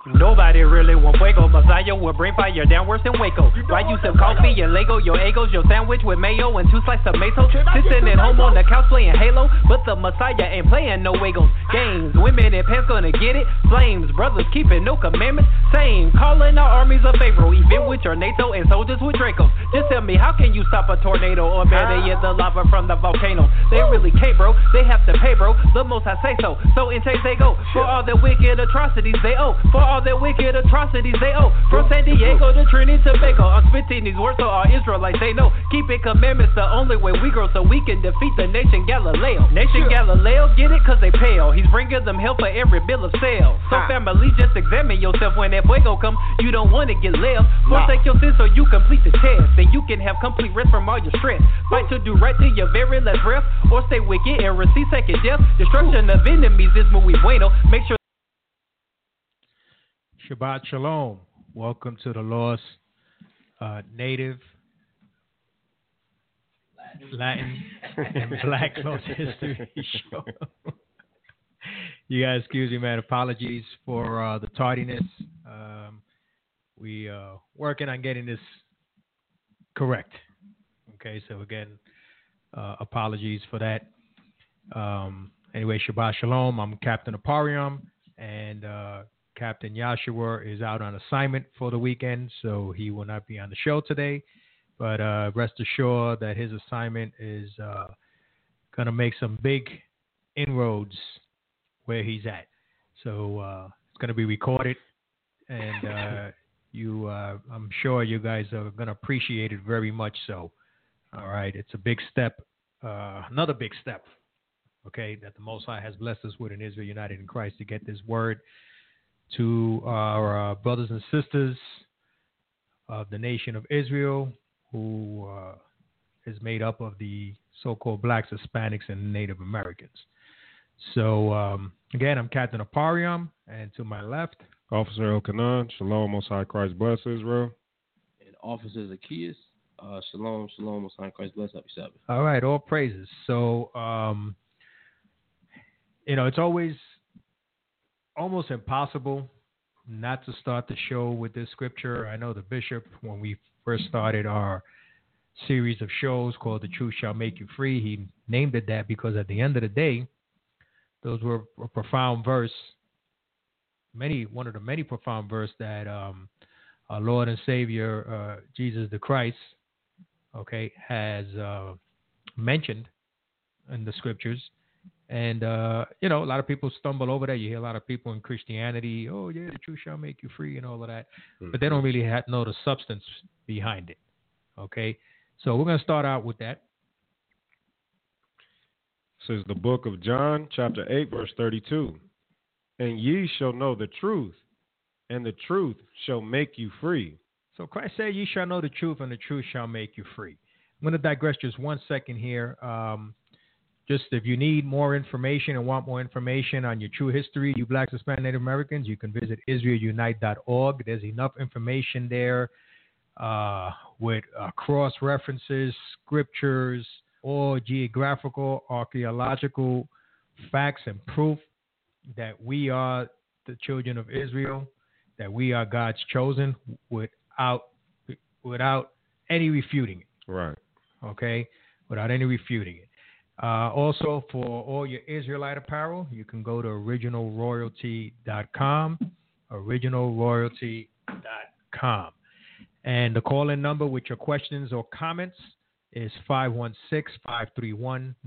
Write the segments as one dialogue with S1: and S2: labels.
S1: Nobody really want fuego. Messiah will bring fire down worse than Waco. Why you sip coffee and Lego? Your egos, your sandwich with mayo and 2 slices of tomato. Sitting at home on the couch playing Halo, but the Messiah ain't playing no Wagos. Games, women in pants gonna get it. Flames, brothers keeping no commandments. Same, calling our armies of Pharaoh. Even with your NATO and soldiers with Dracos. Just tell me, how can you stop a tornado? Or better yet, the lava from the volcano. They really can't, bro. They have to pay, bro. The most I say so. So in chase they go. For all the wicked atrocities they owe. For all their wicked atrocities they owe. From San Diego to Trinidad to Tobago, I'm spitting these words so all Israelites they know. Keeping commandments the only way we grow, so we can defeat the nation Galileo. Nation Galileo, get it? Cause they pale. He's bringing them help for every bill of sale. So family, just examine yourself when that fuego come. You don't want to get left. Forsake your sins so you complete the test. Then you can have complete rest from all your stress. Fight to do right to your very last breath, or stay wicked and receive second death. Destruction of enemies is muy bueno. Make sure.
S2: Shabbat Shalom. Welcome to the Lost Native Latin and Black Lost History Show. You guys, excuse me, man. Apologies for the tardiness. We working on getting this correct. Okay, so again, apologies for that. Anyway, Shabbat Shalom. I'm Captain Aparium, and Captain Yashua is out on assignment for the weekend, so he will not be on the show today. But rest assured that his assignment is going to make some big inroads where he's at. So it's going to be recorded, and I'm sure you guys are going to appreciate it very much so. All right, it's a big step, another big step, okay, that the Most High has blessed us with in Israel United in Christ to get this word to our brothers and sisters of the nation of Israel, who is made up of the so-called blacks, Hispanics, and Native Americans. So, again, I'm Captain Aparium, and to my left,
S3: Officer Elkanan, Shalom, Most High Christ bless Israel.
S4: And Officer Zacchaeus, Shalom, Shalom, Most High Christ bless, happy Sabbath.
S2: All right, all praises. So, it's always almost impossible not to start the show with this scripture. I know the bishop, when we first started our series of shows called The Truth Shall Make You Free, he named it that because at the end of the day, those were a profound verse, one of the many profound verses that our Lord and Savior, Jesus the Christ, okay, has mentioned in the scriptures. And, a lot of people stumble over that. You hear a lot of people in Christianity, oh, yeah, the truth shall make you free and all of that. Mm-hmm. But they don't really know the substance behind it. Okay? So we're going to start out with that.
S3: This is the book of John, chapter 8, verse 32. And ye shall know the truth, and the truth shall make you free.
S2: So Christ said, ye shall know the truth, and the truth shall make you free. I'm going to digress just 1 second here. Just if you need more information and want more information on your true history, you blacks, Hispanic, Native Americans, you can visit IsraelUnite.org. There's enough information there with cross-references, scriptures, or geographical, archaeological facts and proof that we are the children of Israel, that we are God's chosen without any refuting it.
S3: Right.
S2: Okay? Without any refuting it. Also, for all your Israelite apparel, you can go to originalroyalty.com, originalroyalty.com. And the call-in number with your questions or comments is 516-531-9797,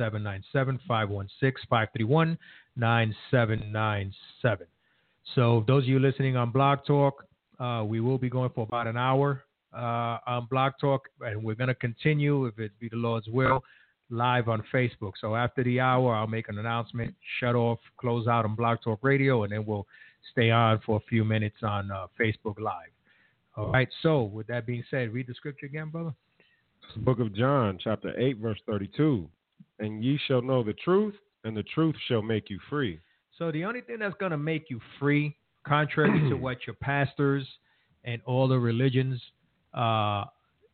S2: 516-531-9797. So those of you listening on Blog Talk, we will be going for about an hour on Blog Talk, and we're going to continue, if it be the Lord's will, live on Facebook. So after the hour, I'll make an announcement, shut off, close out on Blog Talk Radio, and then we'll stay on for a few minutes on Facebook Live. All right. So with that being said, read the scripture again, brother.
S3: It's the book of John, chapter 8, verse 32. And ye shall know the truth, and the truth shall make you free.
S2: So the only thing that's going to make you free, contrary to what your pastors and all the religions have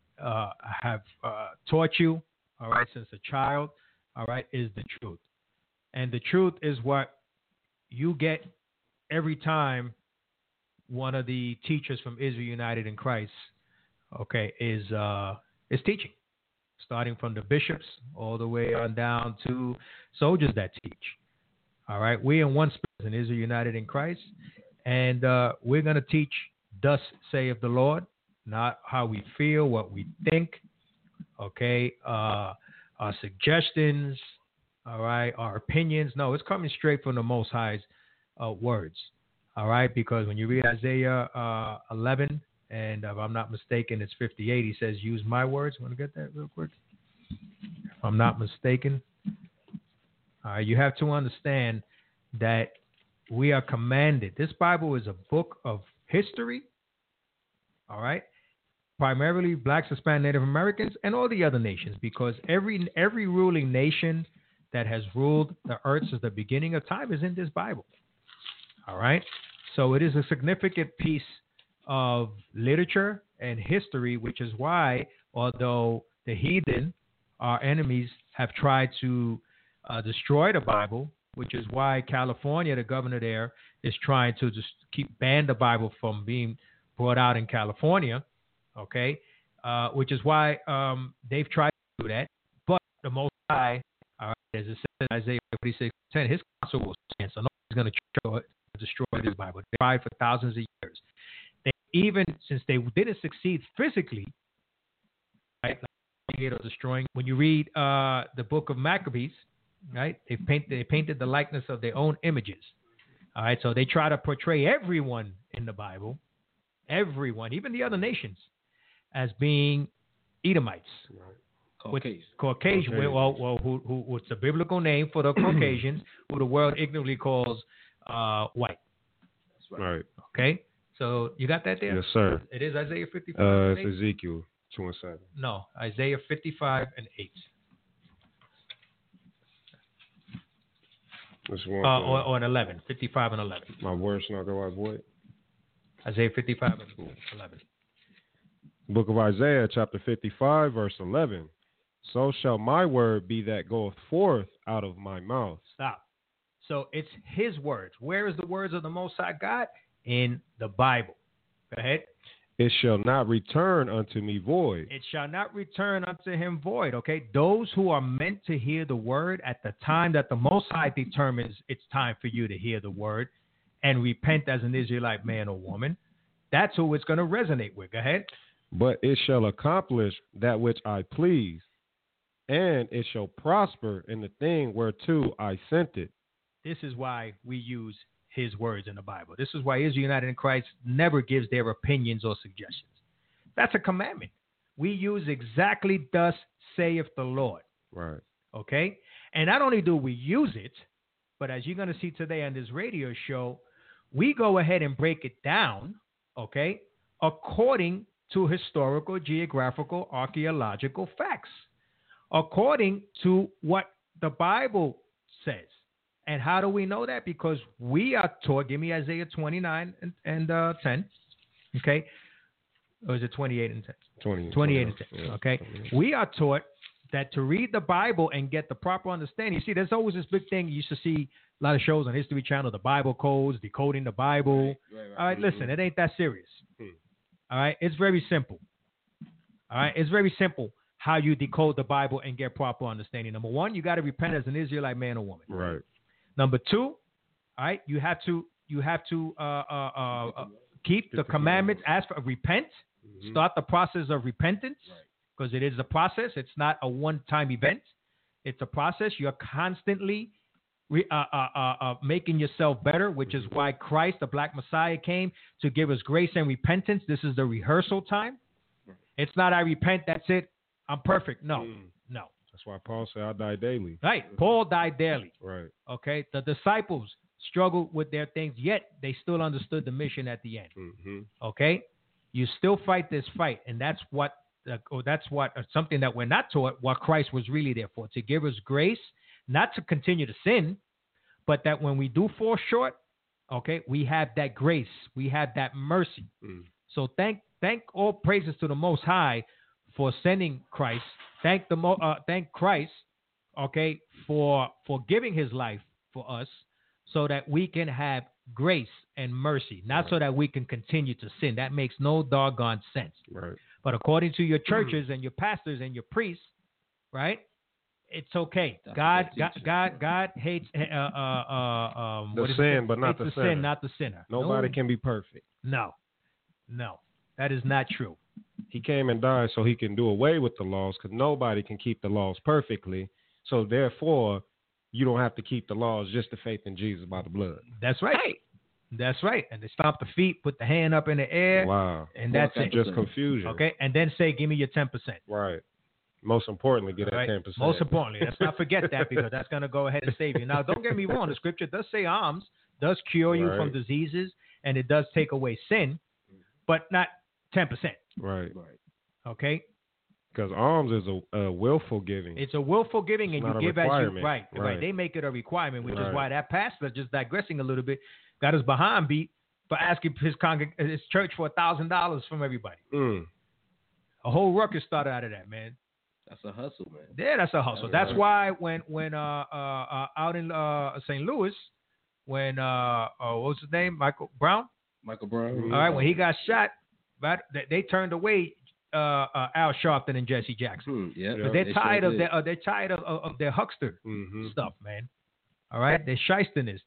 S2: taught you, all right, since a child, all right, is the truth. And the truth is what you get every time one of the teachers from Israel United in Christ, okay, is teaching, starting from the bishops all the way on down to soldiers that teach. All right, we in one spirit in Israel United in Christ, and we're going to teach, thus saith the Lord, not how we feel, what we think, okay, our suggestions, all right, our opinions. No, it's coming straight from the Most High's words, all right, because when you read Isaiah 11, and if I'm not mistaken, it's 58, he says, use my words. Want to get that real quick? If I'm not mistaken. All right, you have to understand that we are commanded. This Bible is a book of history, all right, primarily blacks, Hispanic, Native Americans, and all the other nations, because every ruling nation that has ruled the earth since the beginning of time is in this Bible, all right? So it is a significant piece of literature and history, which is why, although the heathen, our enemies, have tried to destroy the Bible, which is why California, the governor there, is trying to just ban the Bible from being brought out in California, okay? Which is why they've tried to do that. But the Most High, all right, as it says in Isaiah 46:10, his counsel will stand, so nobody's going to destroy this Bible. They tried for thousands of years. They, even since they didn't succeed physically, right, like destroying. When you read the book of Maccabees, right, they painted the likeness of their own images. All right, so they try to portray everyone in the Bible, everyone, even the other nations, as being Edomites.
S4: Caucasian.
S2: Caucasian. Well, what's the biblical name for the Caucasians, who the world ignorantly calls white?
S3: That's right.
S2: Okay, so you got that there?
S3: Yes, sir.
S2: It is Isaiah 55.
S3: It's Ezekiel 2:7.
S2: No, Isaiah 55:8. Or an 11. 55 and 11.
S3: My words not go out void.
S2: Isaiah 55 and 11.
S3: Book of Isaiah, chapter 55, verse 11. So shall my word be that goeth forth out of my mouth.
S2: Stop. So it's his words. Where is the words of the Most High God? In the Bible. Go ahead.
S3: It shall not return unto me void.
S2: It shall not return unto him void. Okay. Those who are meant to hear the word at the time that the Most High determines it's time for you to hear the word and repent as an Israelite man or woman, that's who it's going to resonate with. Go ahead.
S3: But it shall accomplish that which I please, and it shall prosper in the thing whereto I sent it.
S2: This is why we use his words in the Bible. This is why Israel United in Christ never gives their opinions or suggestions. That's a commandment. We use exactly thus saith the Lord.
S3: Right.
S2: Okay? And not only do we use it, but as you're going to see today on this radio show, we go ahead and break it down, okay, according to historical, geographical, archaeological facts, according to what the Bible says. And how do we know that? Because we are taught, give me Isaiah 29 and 10, okay? Or is it 28 and 10? 28 and 10, yeah, okay? 28. We are taught that to read the Bible and get the proper understanding. You see, there's always this big thing. You used to see a lot of shows on History Channel, the Bible codes, decoding the Bible. Right. All right, listen, it ain't that serious. All right, it's very simple. All right, it's very simple how you decode the Bible and get proper understanding. Number one, you got to repent as an Israelite man or woman.
S3: Right.
S2: Number two, all right, you have to keep the commandments. Ask for repent. Mm-hmm. Start the process of repentance, because it is a process. It's not a one-time event. It's a process. You're constantly making yourself better, which is why Christ, the Black Messiah, came to give us grace and repentance. This is the rehearsal time. It's not I repent, that's it, I'm perfect. No.
S3: That's why Paul said I die daily.
S2: Right. Paul died daily.
S3: Right.
S2: Okay. The disciples struggled with their things, yet they still understood the mission at the end. Mm-hmm. Okay. You still fight this fight, and that's something that we're not taught. What Christ was really there for, to give us grace, not to continue to sin, but that when we do fall short, okay, we have that grace, we have that mercy. So thank all praises to the Most High for sending Christ. Thank Christ, okay, for giving his life for us, so that we can have grace and mercy, not so that we can continue to sin. That makes no doggone sense.
S3: Right.
S2: But according to your churches and your pastors and your priests, right? It's okay.
S4: That's
S2: God
S4: what they teach.
S2: God hates
S3: The sin, but not
S2: hates
S3: the sinner.
S2: sin, not the sinner.
S3: Nobody
S2: No.
S3: can be perfect.
S2: No, that is not true.
S3: He came and died so he can do away with the laws, because nobody can keep the laws perfectly. So therefore, you don't have to keep the laws, just the faith in Jesus by the blood.
S2: That's right. That's right. And they stomp the feet, put the hand up in the air,
S3: Wow.
S2: and that's it.
S3: Just confusion.
S2: Okay, and then say, "Give me your 10%."
S3: Right. Most importantly, get that
S2: Right?
S3: 10%.
S2: Most importantly, let's not forget that, because that's going to go ahead and save you. Now, don't get me wrong. The scripture does say alms does cure you from
S3: Right.
S2: diseases, and it does take away sin, but not 10%.
S3: Right.
S2: Okay,
S3: Because alms is a willful giving.
S2: it's a willful giving, and
S3: It's
S2: you
S3: not a
S2: give as you
S3: requirement.
S2: right.
S3: Right.
S2: They make it a requirement, which is
S3: Right.
S2: why that pastor, just digressing a little bit, got his behind beat for asking his church for $1,000 from everybody.
S3: Mm.
S2: A whole ruckus started out of that, man.
S4: That's a hustle, man.
S2: Yeah, that's a hustle.
S4: That's
S2: That's why when out in St. Louis, when what was his name, Michael Brown?
S4: Michael Brown.
S3: Mhm.
S2: All right, when he got shot, but they turned away Al Sharpton and Jesse Jackson.
S4: Yeah.
S3: Yeah.
S2: They're
S4: They
S2: tired
S4: sure
S2: of
S4: did.
S2: they're tired of their huckster
S3: Mm-hmm.
S2: stuff, man. All right, their shysterness,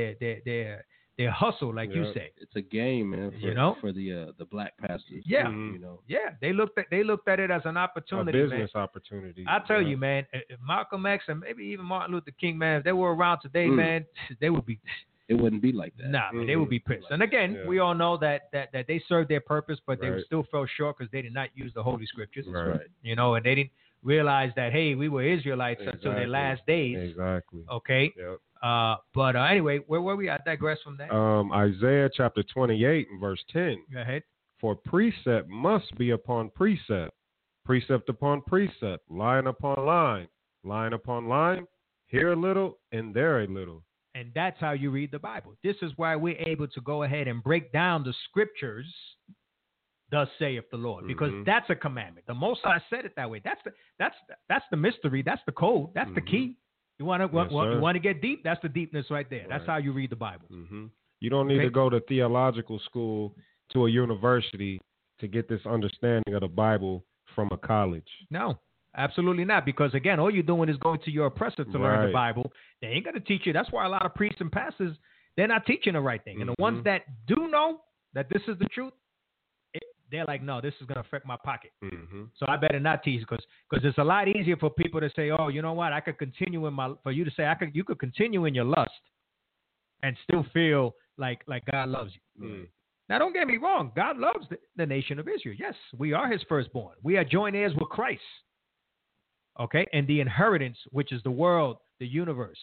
S2: their hustle, like you
S3: Yeah.
S2: say.
S4: It's a game, man. For,
S2: You know?
S4: for the black pastors.
S2: Yeah.
S4: You know.
S2: Yeah, they looked at it as an
S3: A
S2: opportunity, man.
S3: business opportunity.
S2: I tell
S3: Yeah.
S2: you, man, if Malcolm X and maybe even Martin Luther King, man, if they were around today,
S4: Mm.
S2: man, they would be
S4: It wouldn't be like that.
S2: man, they would be pissed. And again,
S3: Yeah.
S2: we all know that they served their purpose, but they
S3: Right.
S2: still fell short because they did not use the Holy Scriptures,
S3: Right.
S4: Right.
S2: you know, and they didn't realize that, hey, we were Israelites until their
S3: Exactly.
S2: last days.
S3: Exactly.
S2: Okay,
S3: Yep.
S2: but anyway, where were we? I digress from that.
S3: Isaiah chapter 28 and verse 10.
S2: Go ahead.
S3: For precept must be upon precept, precept upon precept, line upon line, line upon line, here a little and there a little.
S2: And that's how you read the Bible. This is why we're able to go ahead and break down the scriptures, thus saith the Lord, because
S3: Mhm.
S2: that's a commandment. The Most High said it that way. That's the mystery. That's the code. That's the
S3: Mhm.
S2: key. You want
S3: Yes, sir.
S2: to get deep? That's the deepness right there. That's
S3: Right.
S2: how you read the Bible.
S3: Hmm. You don't need
S2: Okay.
S3: to go to theological school to a university to get this understanding of the Bible from a college.
S2: No, absolutely not. Because again, all you're doing is going to your oppressor to learn the
S3: Right.
S2: Bible. They ain't going to teach you. That's why a lot of priests and pastors, they're not teaching the right thing. And the ones
S3: Mhm.
S2: that do know that this is the truth, they're like, no, this is going to affect my pocket.
S3: Mm-hmm.
S2: So I better not teach, because it's a lot easier for people to say, oh, you know what, I could continue for you to say you could continue in your lust and still feel like God loves you.
S3: Mm.
S2: Now, don't get me wrong. God loves the nation of Israel. Yes, we are his firstborn. We are joint heirs with Christ. Okay? And the inheritance, which is the world, the universe,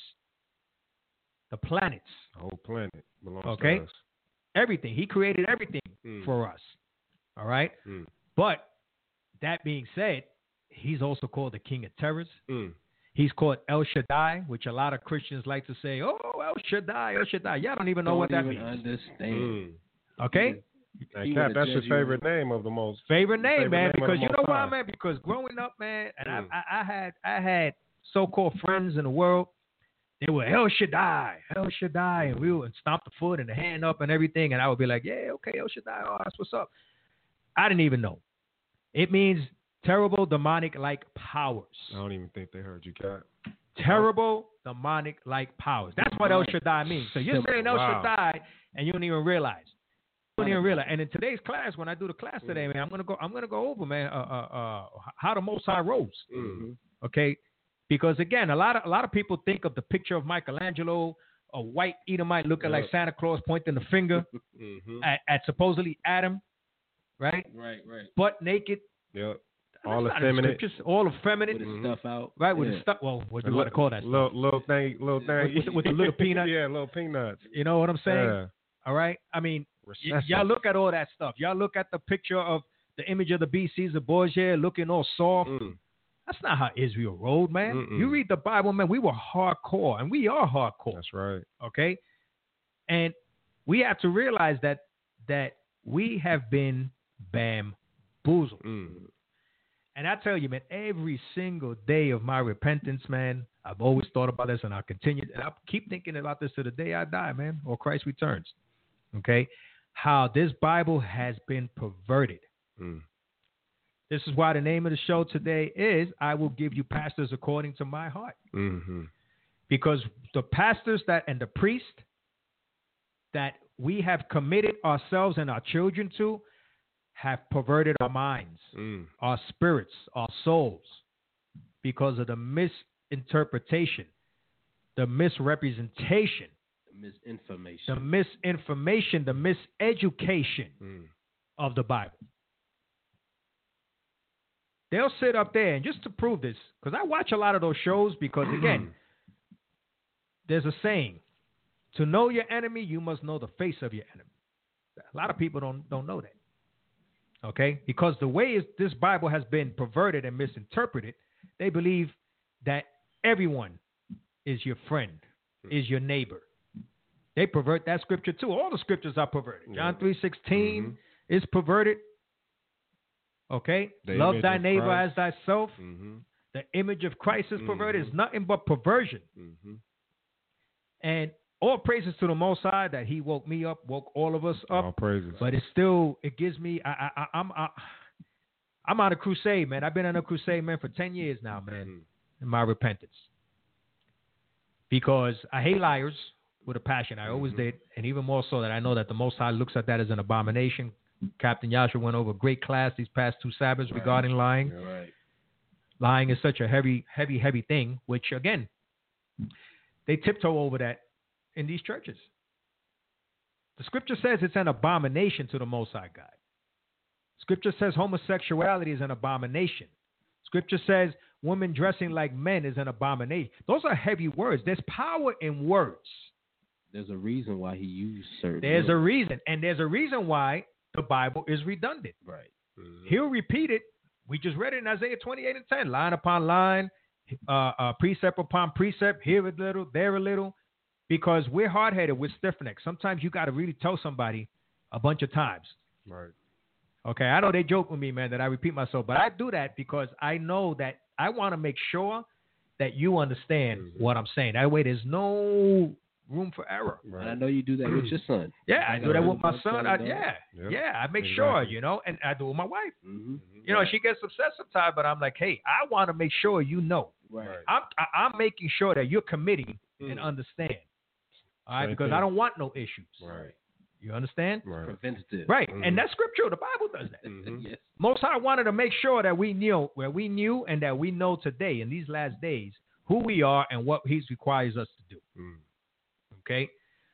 S2: the planets,
S3: The whole planet belongs
S2: Okay.
S3: to us.
S2: everything. He created everything
S3: Mm.
S2: for us. All right?
S3: Mm.
S2: But that being said, he's also called the King of Terrors.
S3: Mm.
S2: He's called El Shaddai, which a lot of Christians like to say, oh, El Shaddai, El Shaddai. Y'all don't even know what that
S4: Don't even
S2: means.
S4: understand.
S3: Mm.
S2: Okay?
S3: Now,
S4: He
S3: Cap,
S4: wanna
S3: that's your
S4: judge you.
S3: favorite name of the most.
S2: Favorite name,
S3: Favorite
S2: man,
S3: name of
S2: because
S3: the
S2: you know
S3: Most
S2: why,
S3: High.
S2: man? Because growing up, man, and
S3: Mm.
S2: I had so-called friends in the world. They were El Shaddai, and we would stomp the foot and the hand up and everything, and I would be like, yeah, okay, El Shaddai, oh, that's what's up. I didn't even know. It means terrible demonic-like powers.
S3: I don't even think they heard you, Cap.
S2: Terrible demonic-like powers. That's what El Shaddai means. So you're saying El
S3: Wow.
S2: Shaddai, and you don't even realize. You don't even realize. And in today's class, when I do the class today, man, I'm gonna go over, man, how the Most High rose.
S3: Mm.
S2: Okay, because again, a lot of people think of the picture of Michelangelo, a white Edomite looking like
S3: Yep.
S2: Santa Claus pointing the finger
S3: Mm-hmm.
S2: at supposedly Adam, right?
S4: Right.
S2: Butt naked.
S3: Yep.
S2: That's
S3: All
S2: not in the
S3: effeminate.
S2: scriptures. All effeminate.
S4: With his
S3: Mhm.
S4: stuff out.
S2: Right, with
S4: Yeah.
S2: the stuff. Well, what do you want to call that? Stuff?
S3: Little thing.
S2: With the little peanut?
S3: Yeah, little peanuts.
S2: You know what I'm saying?
S3: Yeah.
S2: All right. I mean,
S3: Recessive.
S2: y'all look at all that stuff. Y'all look at the picture of the image of the beast, Caesar Borgia, looking all soft.
S3: Mm.
S2: That's not how Israel rode, man.
S3: Mm-mm.
S2: You read the Bible, man. We were hardcore, and we are hardcore.
S3: That's right.
S2: Okay, and we have to realize that we have been bamboozled.
S3: Mm.
S2: And I tell you, man, every single day of my repentance, man, I've always thought about this, and I'll continue. And I'll keep thinking about this to the day I die, man, or Christ returns. Okay? How this Bible has been perverted. This is why the name of the show today is I Will Give You Pastors According to My Heart. Because the pastors and the priests that we have committed ourselves and our children to have perverted our minds, our spirits, our souls, because of the misinterpretation, the misrepresentation, the misinformation, the miseducation of the Bible. They'll sit up there, and just to prove this, because I watch a lot of those shows, because again, there's a saying, to know your enemy, you must know the face of your enemy. A lot of people don't know that. Okay? Because the way this Bible has been perverted and misinterpreted, they believe that everyone is your friend, is your neighbor. They pervert that scripture too. All the scriptures are perverted. John 3:16 is perverted. Okay? Love thy neighbor as thyself. The image of Christ is perverted. It's nothing but perversion. And all praises to the Most High that He woke me up, woke all of us up.
S3: All praises.
S2: But it gives me. I'm on a crusade, man. I've been on a crusade, man, for 10 years now, man. In my repentance, because I hate liars with a passion. I always did, and even more so that I know that the Most High looks at that as an abomination. Captain Yashua went over a great class these past 2 Sabbaths regarding lying. Lying is such a heavy thing, which again, they tiptoe over that in these churches. The scripture says it's an abomination to the Most High God. Scripture says homosexuality is an abomination. Scripture says women dressing like men is an abomination. Those are heavy words. There's power in words.
S4: There's a reason why he used certain
S2: There's
S4: words.
S2: a reason. And there's a reason why the Bible is redundant.
S4: Right.
S2: He'll repeat it. We just read it in Isaiah 28:10. Line upon line, precept upon precept, here a little, there a little. Because we're hard-headed, we're stiff-necked. Sometimes you got to really tell somebody a bunch of times.
S3: Right.
S2: Okay, I know they joke with me, man, that I repeat myself, but I do that because I know that I want to make sure that you understand what I'm saying. That way there's no room for error.
S4: Right. And I know you do that with your son.
S2: Yeah, I do that with my son. I make sure, and I do it with my wife. You know, she gets upset sometimes, but I'm like, hey, I want to make sure you know.
S4: Right.
S2: I'm making sure that you're committing and understand. All right, because I don't want no issues.
S3: Right.
S2: You understand?
S3: Right.
S4: Preventative.
S2: Right. And that's scriptural. The Bible does that.
S4: Yes.
S2: Most High wanted to make sure that we knew and that we know today in these last days who we are and what He requires us to do. Okay.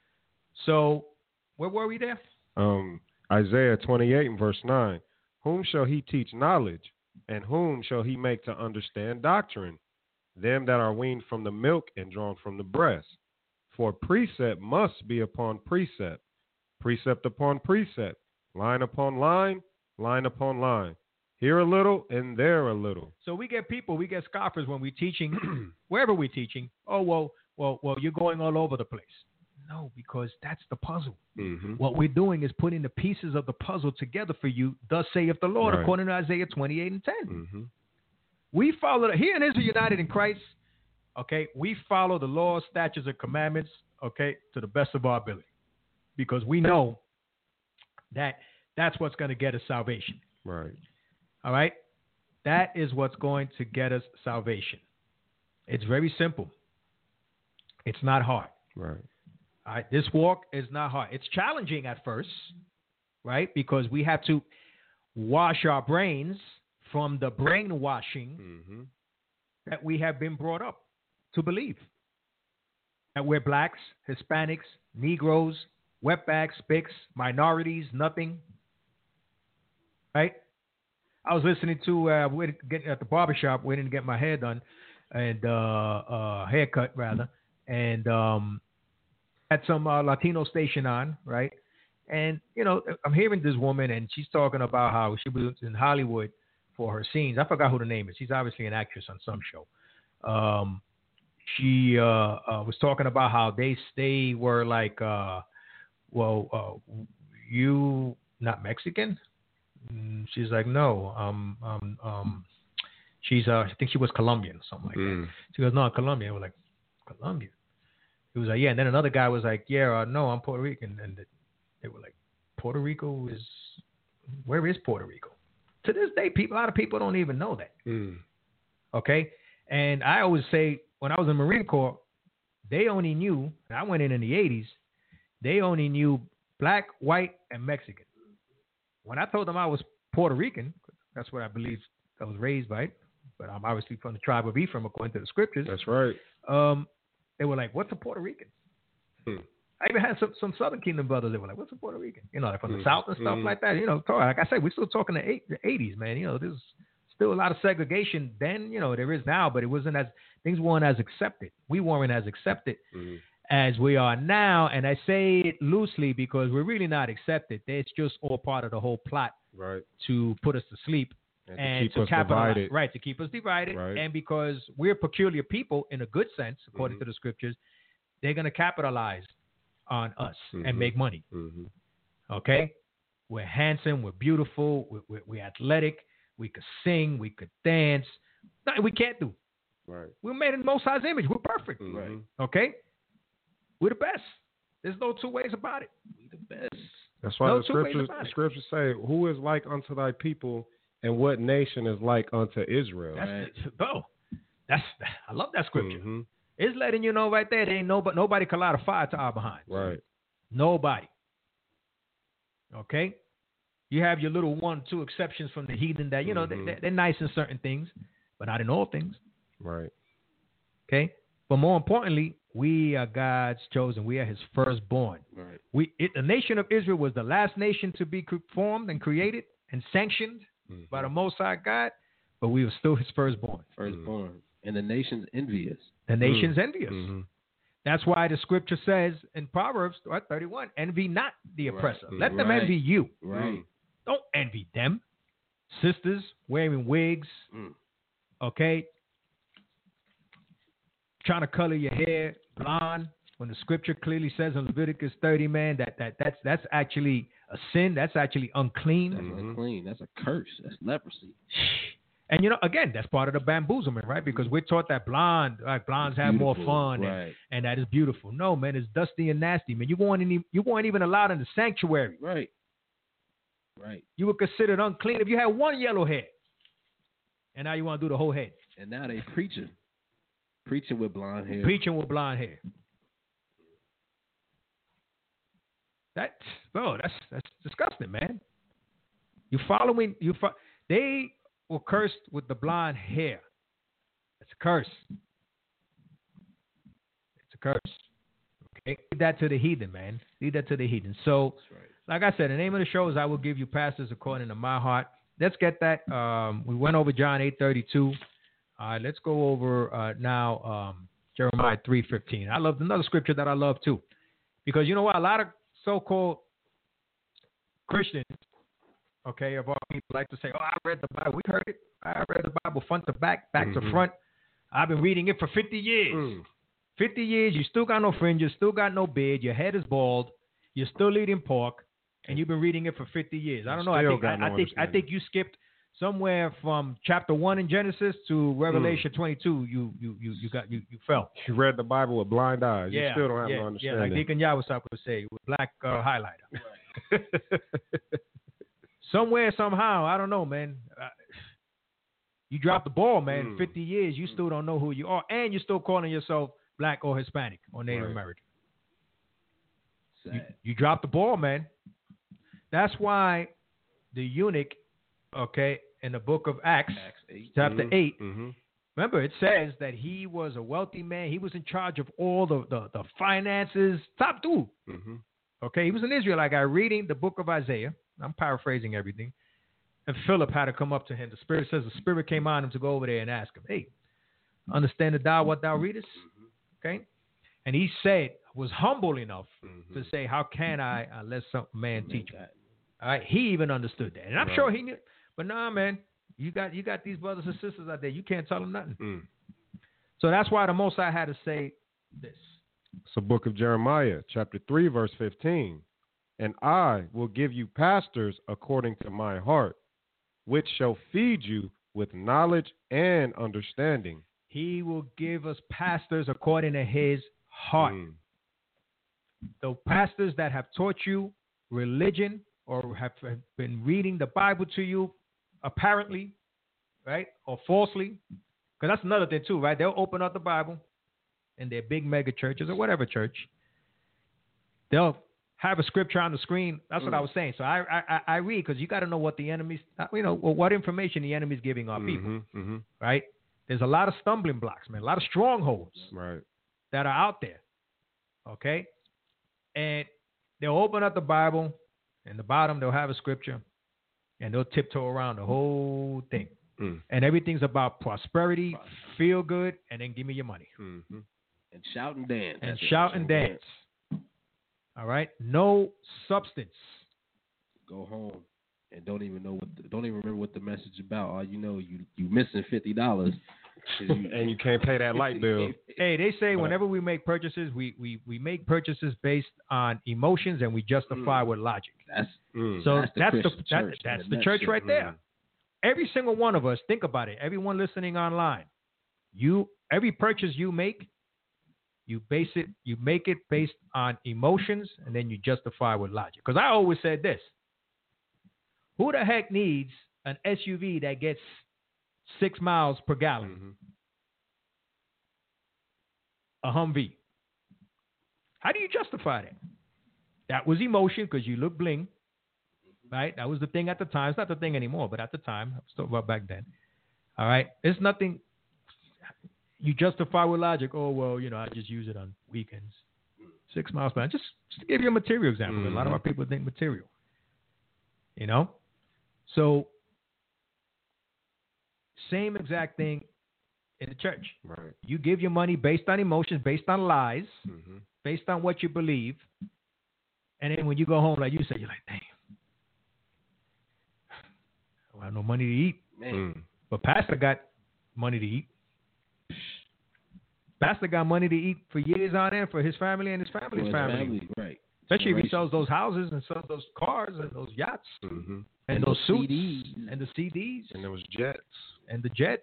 S2: So where were we there?
S3: Isaiah 28 and verse 9. Whom shall He teach knowledge, and whom shall He make to understand doctrine? Them that are weaned from the milk and drawn from the breast. For precept must be upon precept, precept upon precept, line upon line, line upon line. Here a little and there a little.
S2: So we get scoffers when we're teaching, wherever we're teaching. Oh, well, you're going all over the place. No, because that's the puzzle. What we're doing is putting the pieces of the puzzle together for you. Thus saith the Lord, according to Isaiah 28 and 10. We follow here in Israel United in Christ. Okay, we follow the laws, statutes, and commandments. Okay, to the best of our ability, because we know that that's what's going to get us salvation.
S3: Right.
S2: All right, that is what's going to get us salvation. It's very simple. It's not hard.
S3: Right.
S2: All right, this walk is not hard. It's challenging at first, right? Because we have to wash our brains from the brainwashing that we have been brought up to believe. That we're blacks, Hispanics, Negroes, wetbacks, spics, minorities, nothing. Right? I was listening to at the barbershop, waiting to get my hair done, and haircut rather, and had some Latino station on, right? And you know, I'm hearing this woman, and she's talking about how she was in Hollywood for her scenes. I forgot who the name is. She's obviously an actress on some show. She was talking about how they were like, you not Mexican? She's like, no. She's I think she was Colombian or something like that. She goes, no, Colombian. We're like, Colombian? He was like, yeah. And then another guy was like, yeah, no, I'm Puerto Rican. And they were like, Puerto Rico is, where is Puerto Rico? To this day, a lot of people don't even know that. Okay? And I always say, when I was in the Marine Corps, they only knew, and I went in the 80s, they only knew black, white, and Mexican. When I told them I was Puerto Rican, that's what I believe I was raised by, but I'm obviously from the tribe of Ephraim according to the scriptures. That's right. They were like, what's a Puerto Rican? I even had some Southern Kingdom brothers that were like, what's a Puerto Rican? You know, they're from the South and stuff like that. You know, like I said, we're still talking the 80s, man. You know, there's still a lot of segregation then, you know, there is now, but it wasn't things weren't as accepted. We weren't as accepted as we are now. And I say it loosely because we're really not accepted. It's just all part of the whole plot to put us to sleep. And to capitalize, divided. Right, to keep us divided. Right. And because we're peculiar people in a good sense, according to the scriptures, they're going to capitalize on us and make money. Okay? We're handsome, we're beautiful, we're athletic, we could sing, we could dance. Nothing we can't do. Right. We're made in Most High's image. We're perfect. Right. Okay? We're the best. There's no two ways about it. We're the best.
S3: That's why the scriptures say, who is like unto thy people, and what nation is like unto Israel?
S2: I love that scripture. It's letting you know right there, there ain't nobody can light a fire to our behind. Right. Nobody. Okay? You have your little 1-2 exceptions from the heathen that, you know, they're nice in certain things, but not in all things. Right. Okay? But more importantly, we are God's chosen. We are his firstborn. Right. The nation of Israel was the last nation to be formed and created and sanctioned by the Most High God, but we were still his firstborn.
S4: And the nation's envious.
S2: The nation's envious. That's why the scripture says in Proverbs 31, envy not the oppressor. Let them envy you. Right. Don't envy them. Sisters wearing wigs, okay? Trying to color your hair blonde, when the scripture clearly says in Leviticus 30, man, that's actually a sin. That's actually unclean.
S4: That's unclean. That's a curse. That's leprosy.
S2: And, you know, again, that's part of the bamboozlement, right? Because we're taught that blondes have more fun and that is beautiful. No, man, it's dusty and nasty, man. You weren't even allowed in the sanctuary. Right. Right. You were considered unclean if you had one yellow hair. And now you want to do the whole head.
S4: And now they preaching with blonde hair.
S2: Preaching with blonde hair. That's disgusting, man. They were cursed with the blonde hair. It's a curse. It's a curse. Okay? Leave that to the heathen, man. Leave that to the heathen. So, like I said, the name of the show is I Will Give You Pastors According to My Heart. Let's get that. We went over John 8:32. Let's go over now Jeremiah 3:15. I love another scripture that I love too. Because you know what? A lot of so-called Christians, okay, of all people like to say, oh, I read the Bible. We heard it. I read the Bible front to back, back to front. I've been reading it for 50 years. 50 years, you still got no fringes, still got no beard, your head is bald, you're still eating pork, and you've been reading it for 50 years. I don't know. I think you skipped somewhere from chapter 1 in Genesis to Revelation 22. You fell.
S3: You read the Bible with blind eyes. You still don't have no understanding.
S2: Yeah, like Deacon Yawasop would say, with black highlighter. Somewhere, somehow, I don't know, man. You dropped the ball, man. 50 years, you still don't know who you are, and you're still calling yourself black or Hispanic or Native American. You dropped the ball, man. That's why the eunuch, okay, in the book of Acts 8. Chapter 8, remember, it says that he was a wealthy man. He was in charge of all the finances. Top dude. Okay, he was an Israelite guy reading the book of Isaiah. I'm paraphrasing everything. And Philip had to come up to him. The Spirit says the Spirit came on him to go over there and ask him, hey, understandest thou what thou readest? Okay. And he said, was humble enough to say, how can I unless some man teach me? All right. He even understood that. And I'm sure he knew. But nah, man, you got these brothers and sisters out there. You can't tell them nothing. So that's why the Most High had to say this.
S3: It's the book of Jeremiah, chapter 3, verse 15. And I will give you pastors according to my heart, which shall feed you with knowledge and understanding.
S2: He will give us pastors according to his heart. The pastors that have taught you religion or have been reading the Bible to you apparently, right, or falsely, because that's another thing too, right? They'll open up the Bible in their big mega churches or whatever church. They'll have a scripture on the screen. That's what I was saying. So I read because you got to know what the enemy's, what information the enemy's giving our people, right? There's a lot of stumbling blocks, man, a lot of strongholds that are out there, okay? And they'll open up the Bible, and the bottom they'll have a scripture, and they'll tiptoe around the whole thing. And everything's about prosperity, feel good, and then give me your money.
S4: And shout and dance.
S2: And shout and dance. All right? No substance.
S4: Go home and don't even remember what the message is about. All you know, you missing $50.
S3: And you can't pay that light bill.
S2: Hey, they say whenever we make purchases, we make purchases based on emotions and we justify with logic. That's the church right there. Every single one of us, think about it. Everyone listening online, every purchase you make, you make it based on emotions, and then you justify with logic. Because I always said this: who the heck needs an SUV that gets 6 miles per gallon? A Humvee. How do you justify that? That was emotion because you look bling, right? That was the thing at the time. It's not the thing anymore, but at the time, I was talking about back then. All right, it's nothing. You justify with logic. Oh well, I just use it on weekends. 6 miles per hour. Just to give you a material example. A lot of our people think material. So. Same exact thing in the church.
S3: Right.
S2: You give your money based on emotions, based on lies, based on what you believe. And then when you go home, like you said, you're like, damn, I don't have no money to eat. Man. But Pastor got money to eat. Pastor got money to eat for years on end for his family and his family's family. Right. Especially if he sells those houses and sells those cars and those yachts. And those suits CDs. And the CDs.
S3: And those jets.
S2: And the jets.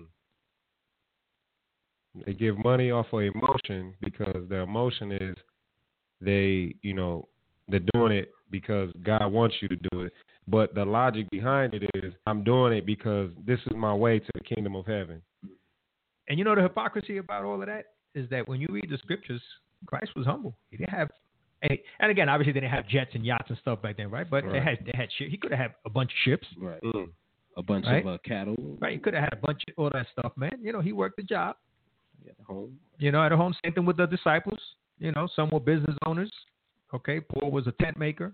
S3: They give money off of emotion because their emotion is they're doing it because God wants you to do it. But the logic behind it is I'm doing it because this is my way to the kingdom of heaven.
S2: And the hypocrisy about all of that is that when you read the scriptures, Christ was humble. He didn't have and again, obviously they didn't have jets and yachts and stuff back then, right? But they had shit. He could have had a bunch of ships,
S4: right? A bunch of cattle,
S2: right? He could have had a bunch of all that stuff, man. He worked the job.
S4: At home,
S2: at home. Same thing with the disciples. Some were business owners. Okay, Paul was a tent maker.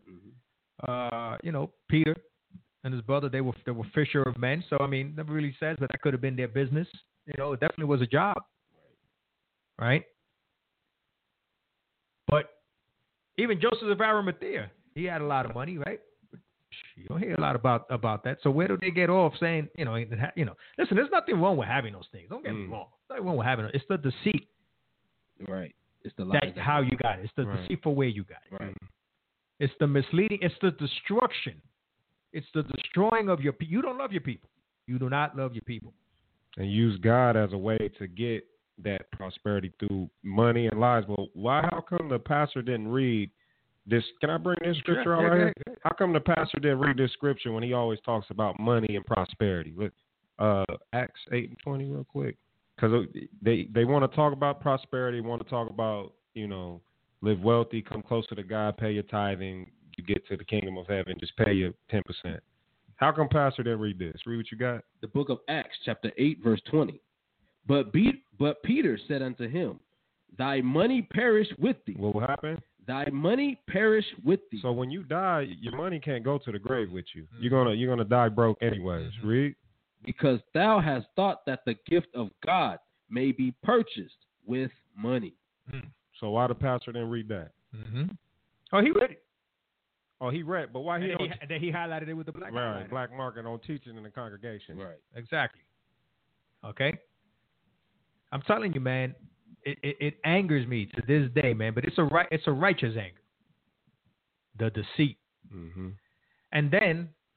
S2: Peter and his brother, they were fisher of men. So it never really says that could have been their business. It definitely was a job, right? But even Joseph of Arimathea, he had a lot of money, right? You don't hear a lot about that. So where do they get off saying, listen, there's nothing wrong with having those things. Don't get me wrong. Nothing wrong with having it. It's the deceit.
S4: Right. It's the
S2: that's how you got it. It's the deceitful way you got it. Right. It's the misleading. It's the destruction. It's the destroying of your people. You don't love your people. You do not love your people.
S3: And use God as a way to get that prosperity through money and lies. Well, how come the pastor didn't read this? Can I bring this scripture out right here? How come the pastor didn't read this scripture when he always talks about money and prosperity? Look, Acts 8:20 real quick. Because they want to talk about prosperity, want to talk about, live wealthy, come closer to God, pay your tithing, you get to the kingdom of heaven, just pay your 10%. How come pastor didn't read this? Read what you got.
S4: The book of Acts, chapter 8, verse 20. But Peter said unto him, thy money perish with thee.
S3: What will happen?
S4: Thy money perish with thee.
S3: So when you die, your money can't go to the grave with you. You're gonna die broke anyways. Read.
S4: Because thou hast thought that the gift of God may be purchased with money.
S3: So why the pastor didn't read that?
S2: Oh, he read it.
S3: Oh, he read, but why he don't?
S2: Then he highlighted it with the black marker.
S3: Right, black marker on teaching in the congregation.
S4: Right,
S2: exactly. Okay. I'm telling you, man, it angers me to this day, man. But it's a righteous anger. The deceit. And then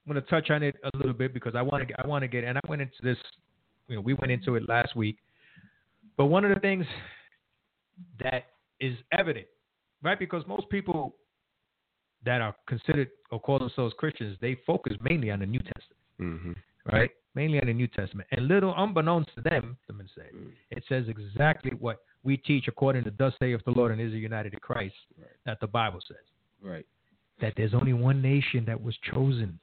S2: going to touch on it a little bit because I want to get, and I went into this, we went into it last week. But one of the things that is evident, right? Because most people that are considered or call themselves Christians, they focus mainly on the New Testament, right? Mainly on the New Testament. And little unbeknownst to them, it says exactly what we teach according to thus saith the Lord and Israel united in Christ, that the Bible says.
S4: Right.
S2: That there's only one nation that was chosen.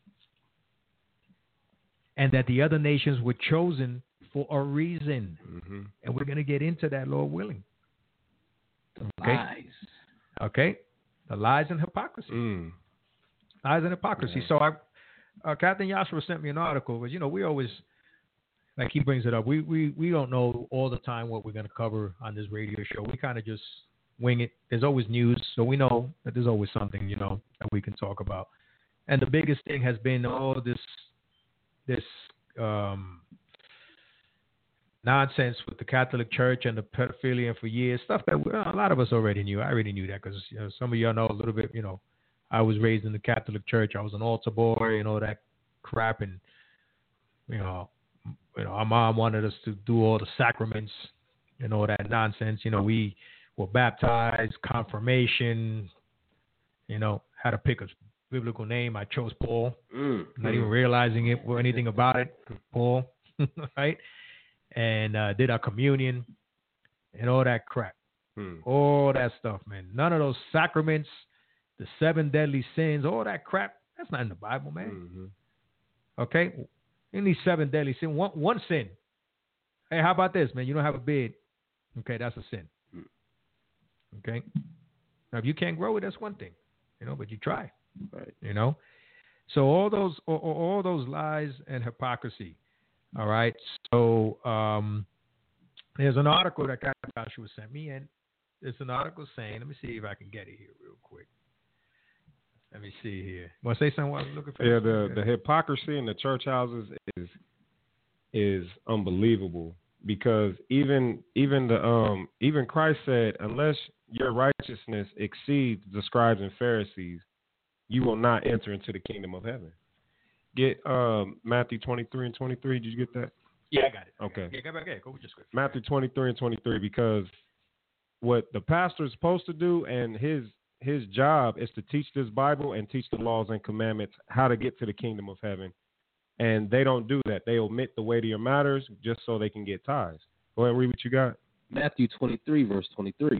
S2: And that the other nations were chosen for a reason. And we're going to get into that, Lord willing. Okay?
S4: Lies.
S2: Okay? The lies and hypocrisy. Lies and hypocrisy. So Captain Joshua sent me an article, because, we always, like he brings it up, we don't know all the time what we're going to cover on this radio show. We kind of just wing it. There's always news, so we know that there's always something, that we can talk about. And the biggest thing has been this nonsense with the Catholic Church and the pedophilia for years, stuff that a lot of us already knew. I already knew that because some of y'all know a little bit. I was raised in the Catholic Church. I was an altar boy and all that crap, and our mom wanted us to do all the sacraments and all that nonsense. We were baptized, confirmation. Had to pick a biblical name. I chose Paul, not even realizing it or anything about it. Paul, right? And did our communion and all that crap. All that stuff, man. None of those sacraments, the 7 deadly sins, all that crap, that's not in the Bible, man. Okay? In these 7 deadly sins, one sin. Hey, how about this, man? You don't have a beard. Okay, that's a sin. Okay? Now, if you can't grow it, that's one thing. But you try. Right. So all those lies and hypocrisy. All right. So there's an article that Joshua sent me, and it's an article saying, let me see if I can get it here real quick. Let me see here. Want to say something while I'm looking for
S3: the hypocrisy in the church houses is unbelievable, because even Christ said, unless your righteousness exceeds the scribes and Pharisees, you will not enter into the kingdom of heaven. Get Matthew 23 and 23. Did you get that?
S2: Yeah, I got it.
S3: Okay.
S2: Yeah, go with your scripture.
S3: Matthew 23 and 23, because what the pastor is supposed to do, and his job is to teach this Bible and teach the laws and commandments, how to get to the kingdom of heaven. And they don't do that. They omit the weightier matters just so they can get tithes. Go ahead and read what you got.
S4: Matthew 23, verse 23.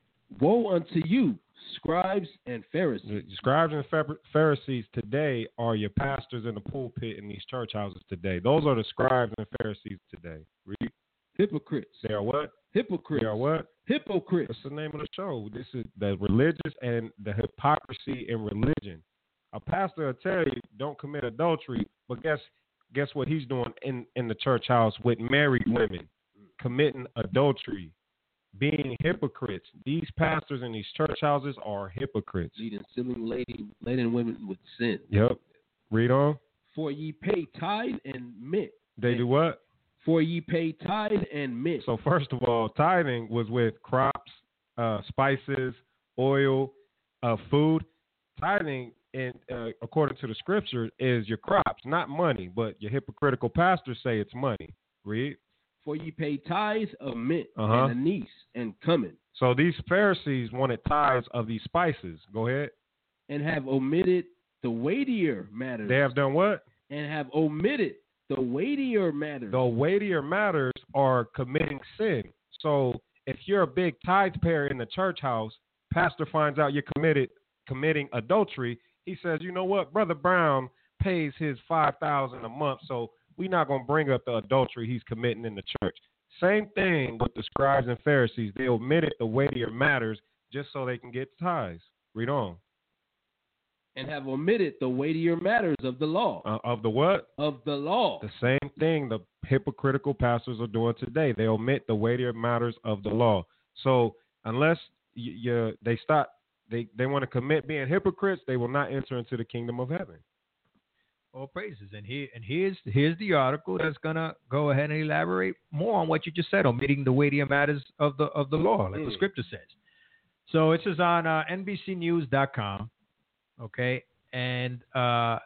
S4: Woe unto you, scribes and Pharisees.
S3: The scribes and Pharisees today are your pastors in the pulpit in these church houses today. Those are the scribes and Pharisees today. Read.
S4: Hypocrites.
S3: They are what?
S4: Hypocrites.
S3: They are what?
S4: Hypocrites.
S3: That's the name of the show. This is the religious and the hypocrisy in religion. A pastor will tell you don't commit adultery, but guess what he's doing in the church house with married women, committing adultery, being hypocrites. These pastors in these church houses are hypocrites.
S4: Leading silly laden women with sin.
S3: Yep. Read on.
S4: For ye pay tithe and mint.
S3: They do what?
S4: For ye pay tithe and mint.
S3: So first of all, tithing was with crops, spices, oil, food. Tithing, according to the scripture, is your crops, not money. But your hypocritical pastors say it's money. Read.
S4: For ye pay tithes of mint and anise and cumin.
S3: So these Pharisees wanted tithes of these spices. Go ahead.
S4: And have omitted the weightier matters.
S3: They have done what?
S4: And have omitted the weightier matters.
S3: The weightier matters are committing sin. So if you're a big tithe payer in the church house, pastor finds out you're committing adultery. He says, you know what? Brother Brown pays his $5,000 a month, so we're not going to bring up the adultery he's committing in the church. Same thing with the scribes and Pharisees. They omitted the weightier matters just so they can get tithes. Read on.
S4: And have omitted the weightier matters of the law.
S3: Of the what?
S4: Of the law.
S3: The same thing the hypocritical pastors are doing today. They omit the weightier matters of the law. So unless they want to commit being hypocrites, they will not enter into the kingdom of heaven.
S2: All praises. And here's the article that's gonna go ahead and elaborate more on what you just said, omitting the weightier matters of the law, like the scripture says. So it says on NBCnews.com, okay, and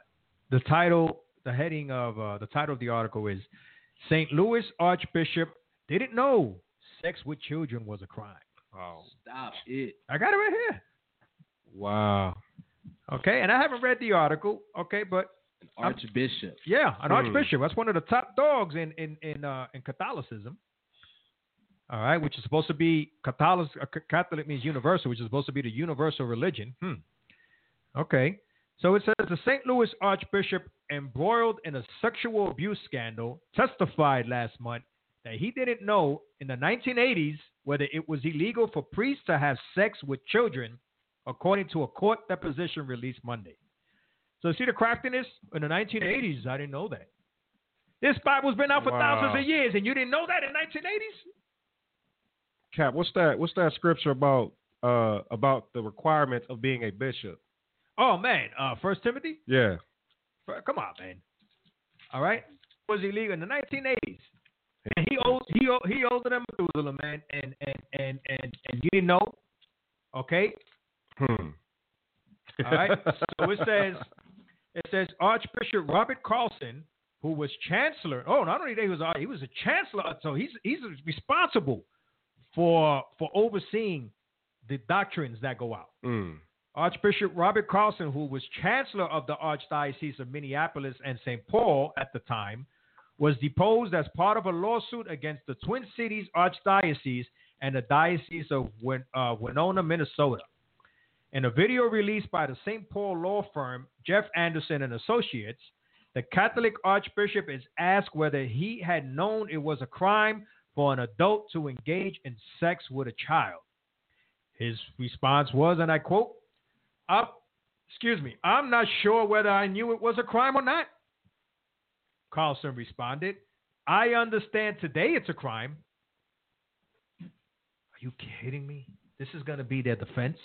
S2: the title of the article is St. Louis Archbishop didn't know sex with children was a crime.
S3: Oh,
S4: Stop it.
S2: I got it right here.
S3: wow.
S2: Okay, and I haven't read the article. Okay, but
S4: An archbishop.
S2: yeah, an archbishop. That's one of the top dogs in Catholicism. All right, which is supposed to be Catholic means universal, which is supposed to be the universal religion. Okay, so it says the St. Louis Archbishop, embroiled in a sexual abuse scandal, testified last month that he didn't know in the 1980s whether it was illegal for priests to have sex with children, according to a court deposition released Monday. So see the craftiness? In the 1980s, I didn't know that. This Bible's been out for thousands of years, and you didn't know that in 1980s?
S3: Cap, what's that scripture about the requirements of being a bishop?
S2: Oh, man. 1 Timothy?
S3: Yeah.
S2: Come on, man. All right? It was illegal in the 1980s. And he older than Methuselah, man. And you didn't know? Okay? All right? So it says Archbishop Robert Carlson, who was chancellor. Oh, not only that he was a chancellor, so he's responsible for overseeing the doctrines that go out. Archbishop Robert Carlson, who was chancellor of the Archdiocese of Minneapolis and St. Paul at the time, was deposed as part of a lawsuit against the Twin Cities Archdiocese and the Diocese of Winona, Minnesota. In a video released by the St. Paul law firm Jeff Anderson and Associates, the Catholic Archbishop is asked whether he had known it was a crime for an adult to engage in sex with a child. His response was, and I quote, I'm not sure whether I knew it was a crime or not. Carlson responded, I understand today it's a crime. Are you kidding me? This is going to be their defense?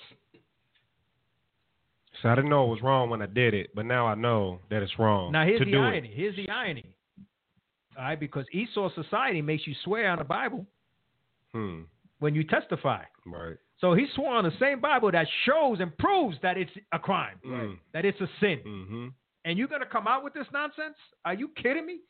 S3: So I didn't know it was wrong when I did it, but now I know that it's wrong.
S2: Now here's the irony. Here's the irony. All right, because Esau society makes you swear on the Bible when you testify.
S3: Right.
S2: So he swore on the same Bible that shows and proves that it's a crime, that it's a sin.
S3: Mm-hmm.
S2: And you're going to come out with this nonsense? Are you kidding me?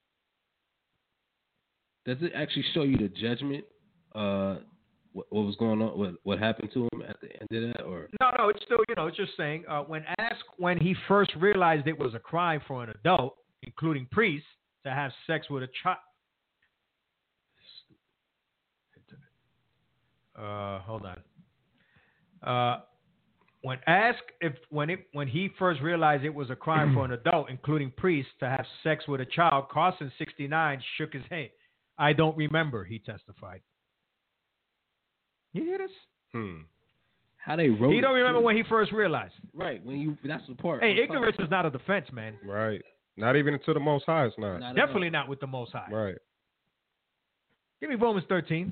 S4: Does it actually show you the judgment? What was going on? What happened to him at the end of that? Or
S2: no, it's still, it's just saying when asked when he first realized it was a crime for an adult, including priests, to have sex with a child. Hold on. When asked when he first realized it was a crime for an adult, including priests, to have sex with a child, Carson, 69, shook his head. I don't remember, he testified. You hear this?
S4: How they wrote?
S2: He don't remember when he first realized.
S4: Right. That's the part.
S2: Hey, ignorance is not a defense, man.
S3: Right. Not even to the Most High, it's not.
S2: Definitely not with the Most High.
S3: Right.
S2: Give me Romans 13.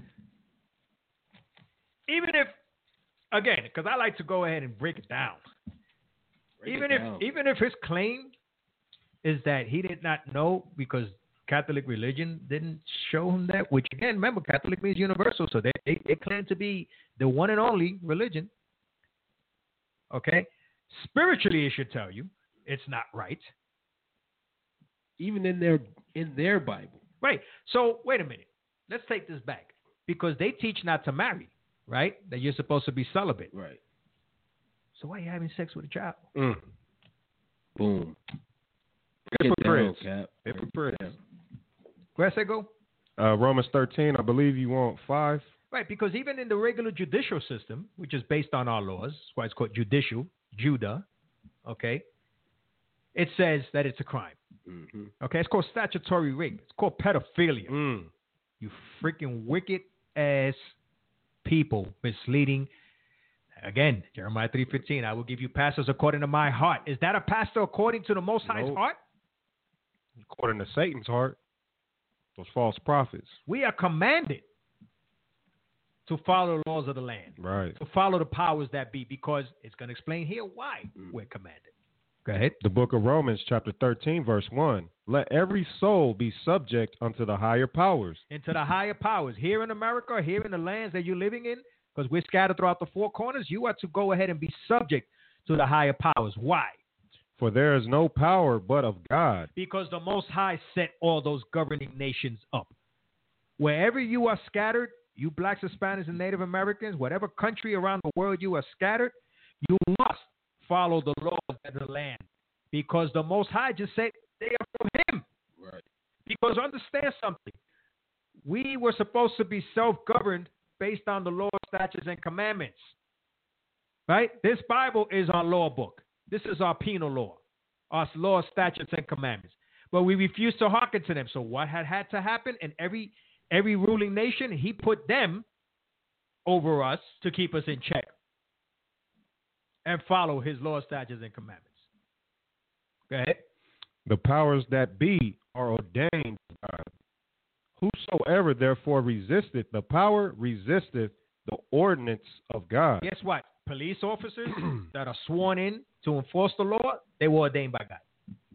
S2: Even if, again, because I like to go ahead and break it down. Even if his claim is that he did not know because Catholic religion didn't show him that, which again, remember, Catholic means universal, so they claim to be the one and only religion. Okay? Spiritually, it should tell you it's not right.
S4: Even in their Bible.
S2: Right. So, wait a minute. Let's take this back. Because they teach not to marry, right? That you're supposed to be celibate.
S4: Right.
S2: So why are you having sex with a child?
S4: Boom.
S3: Hypocrites.
S4: Cap.
S3: Hypocrites.
S2: Where's that go?
S3: Romans 13, I believe you want 5.
S2: Right, because even in the regular judicial system, which is based on our laws, that's why it's called judicial, Judah, okay, it says that it's a crime.
S4: Mm-hmm.
S2: Okay, it's called statutory rape. It's called pedophilia. You freaking wicked ass people misleading. Again, Jeremiah 3:15, I will give you pastors according to my heart. Is that a pastor according to the Most High's heart?
S3: According to Satan's heart. Those false prophets.
S2: We are commanded to follow the laws of the land.
S3: Right.
S2: To follow the powers that be, because it's going to explain here why we're commanded. Go ahead.
S3: The book of Romans, chapter 13, verse 1. Let every soul be subject unto the higher powers.
S2: Into the higher powers. Here in America, here in the lands that you're living in, because we're scattered throughout the four corners, you are to go ahead and be subject to the higher powers. Why?
S3: For there is no power but of God.
S2: Because the Most High set all those governing nations up. Wherever you are scattered, you blacks, Hispanics, and Native Americans, whatever country around the world you are scattered, you must follow the laws of the land. Because the Most High just said they are from Him.
S4: Right.
S2: Because understand something. We were supposed to be self-governed based on the law, statutes, and commandments. Right? This Bible is our law book. This is our penal law, our law, statutes, and commandments. But we refuse to hearken to them. So what had to happen? In every ruling nation, He put them over us to keep us in check and follow His law, statutes, and commandments. Go ahead.
S3: The powers that be are ordained by God. Whosoever therefore resisteth the power, resisteth the ordinance of God.
S2: Guess what? Police officers that are sworn in to enforce the law, they were ordained by God.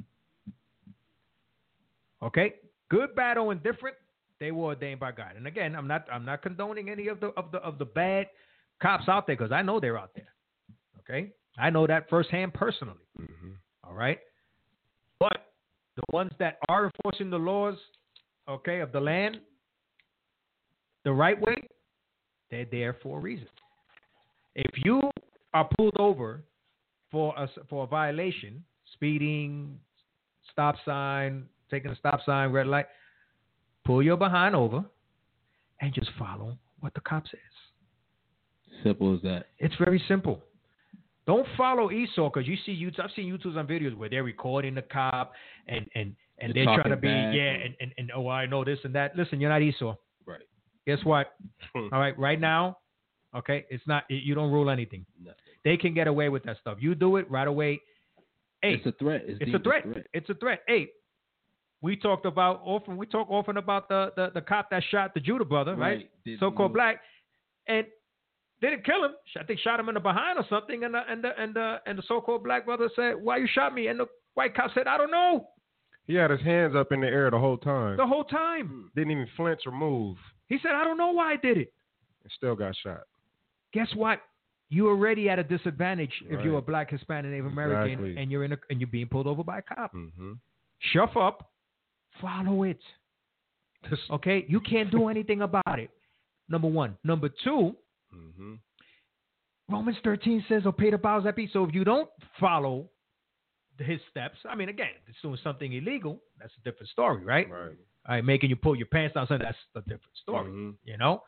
S2: Okay? Good, bad, or indifferent, they were ordained by God. And again, I'm not condoning any of the bad cops out there, because I know they're out there. Okay? I know that firsthand personally.
S3: Mm-hmm.
S2: All right? But the ones that are enforcing the laws, okay, of the land the right way, they're there for a reason. If you are pulled over for a violation, speeding, stop sign, taking a stop sign, red light, pull your behind over and just follow what the cop says.
S4: Simple as that.
S2: It's very simple. Don't follow Esau, because you see I've seen YouTubes on videos where they're recording the cop and they're trying to be and oh, I know this and that. Listen, you're not Esau.
S4: Right.
S2: Guess what? All right now, okay, it's not, you don't rule anything.
S4: Nothing.
S2: They can get away with that stuff. You do it right away. Hey,
S4: it's a threat.
S2: It's a threat. It's a threat. Hey, we talk often about the cop that shot the Judah brother, right? So-called black, and they didn't kill him. I think shot him in the behind or something. And the so-called black brother said, "Why you shot me?" And the white cop said, "I don't know."
S3: He had his hands up in the air the whole time.
S2: The whole time.
S3: Didn't even flinch or move.
S2: He said, "I don't know why I did it."
S3: And still got shot.
S2: Guess what? You're already at a disadvantage if
S3: Right.
S2: you're a black, Hispanic, Native American,
S3: Exactly.
S2: and you're being pulled over by a cop.
S3: Mm-hmm.
S2: Shut up. Follow it. Okay? You can't do anything about it. Number one. Number two,
S3: Mm-hmm.
S2: Romans 13 says, "Oh, pay the powers that be." So if you don't follow his steps, I mean, again, if it's doing something illegal, that's a different story, right?
S3: Right.
S2: All right, making you pull your pants down, so that's a different story,
S3: Mm-hmm.
S2: you know?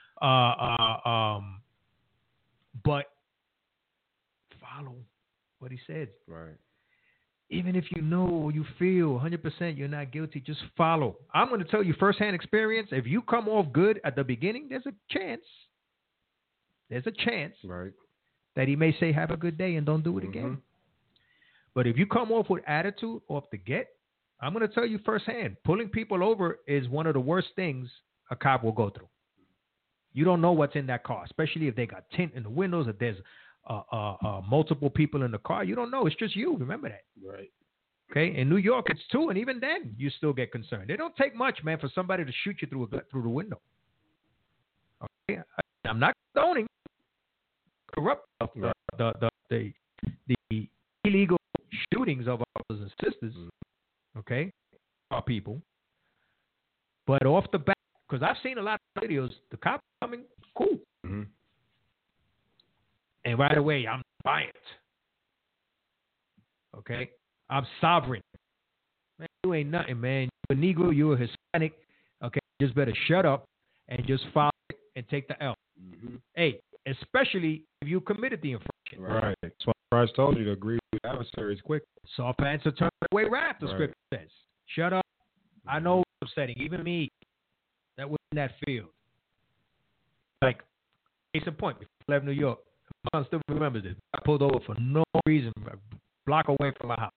S2: But follow what he said.
S3: Right.
S2: Even if you know or you feel 100% you're not guilty, just follow. I'm going to tell you firsthand experience. If you come off good at the beginning, there's a chance
S3: Right.
S2: that he may say, "Have a good day," and don't do it again. But if you come off with attitude off the get, I'm going to tell you firsthand, pulling people over is one of the worst things a cop will go through. You don't know what's in that car, especially if they got tint in the windows, if there's multiple people in the car. You don't know. It's just you. Remember that.
S4: Right.
S2: Okay? In New York, it's two, and even then, you still get concerned. It don't take much, man, for somebody to shoot you through the window. Okay? I'm not condoning corrupt the illegal shootings of our brothers and sisters, okay, our people. But off the bat, because I've seen a lot of videos, the cops coming, cool.
S3: Mm-hmm.
S2: And right away, I'm defiant. Okay? I'm sovereign. Man, you ain't nothing, man. You're a Negro, you're a Hispanic. Okay? You just better shut up and just follow it and take the L.
S4: Mm-hmm.
S2: Hey, especially if you committed the infraction.
S3: Right. That's why Christ told you to agree with adversaries quick.
S2: Soft answer turn away wrath, the
S3: Right.
S2: scripture says. Shut up. I know it's upsetting, even me, that was in that field. Like, case in point, before I left New York, my son still remembers this. I pulled over for no reason, a block away from my house.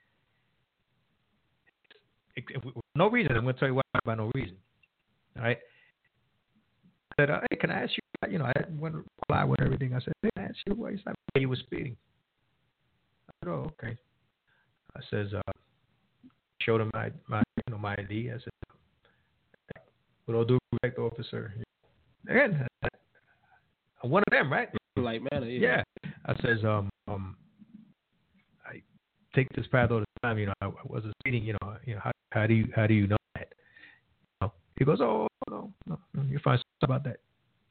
S2: No reason. I'm going to tell you why by no reason. All right? I said, "Hey, can I ask you?" You know, I went to reply with everything. I said, "Hey, can I ask you why you were speeding?" I said, "Oh, okay." I says, showed him my ID. I said, "With all due respect, officer." Again, I'm one of them, right?
S4: Like manner,
S2: Yeah. I says, I take this path all the time. I wasn't reading. How do you know that? He goes, oh no, you find something about that.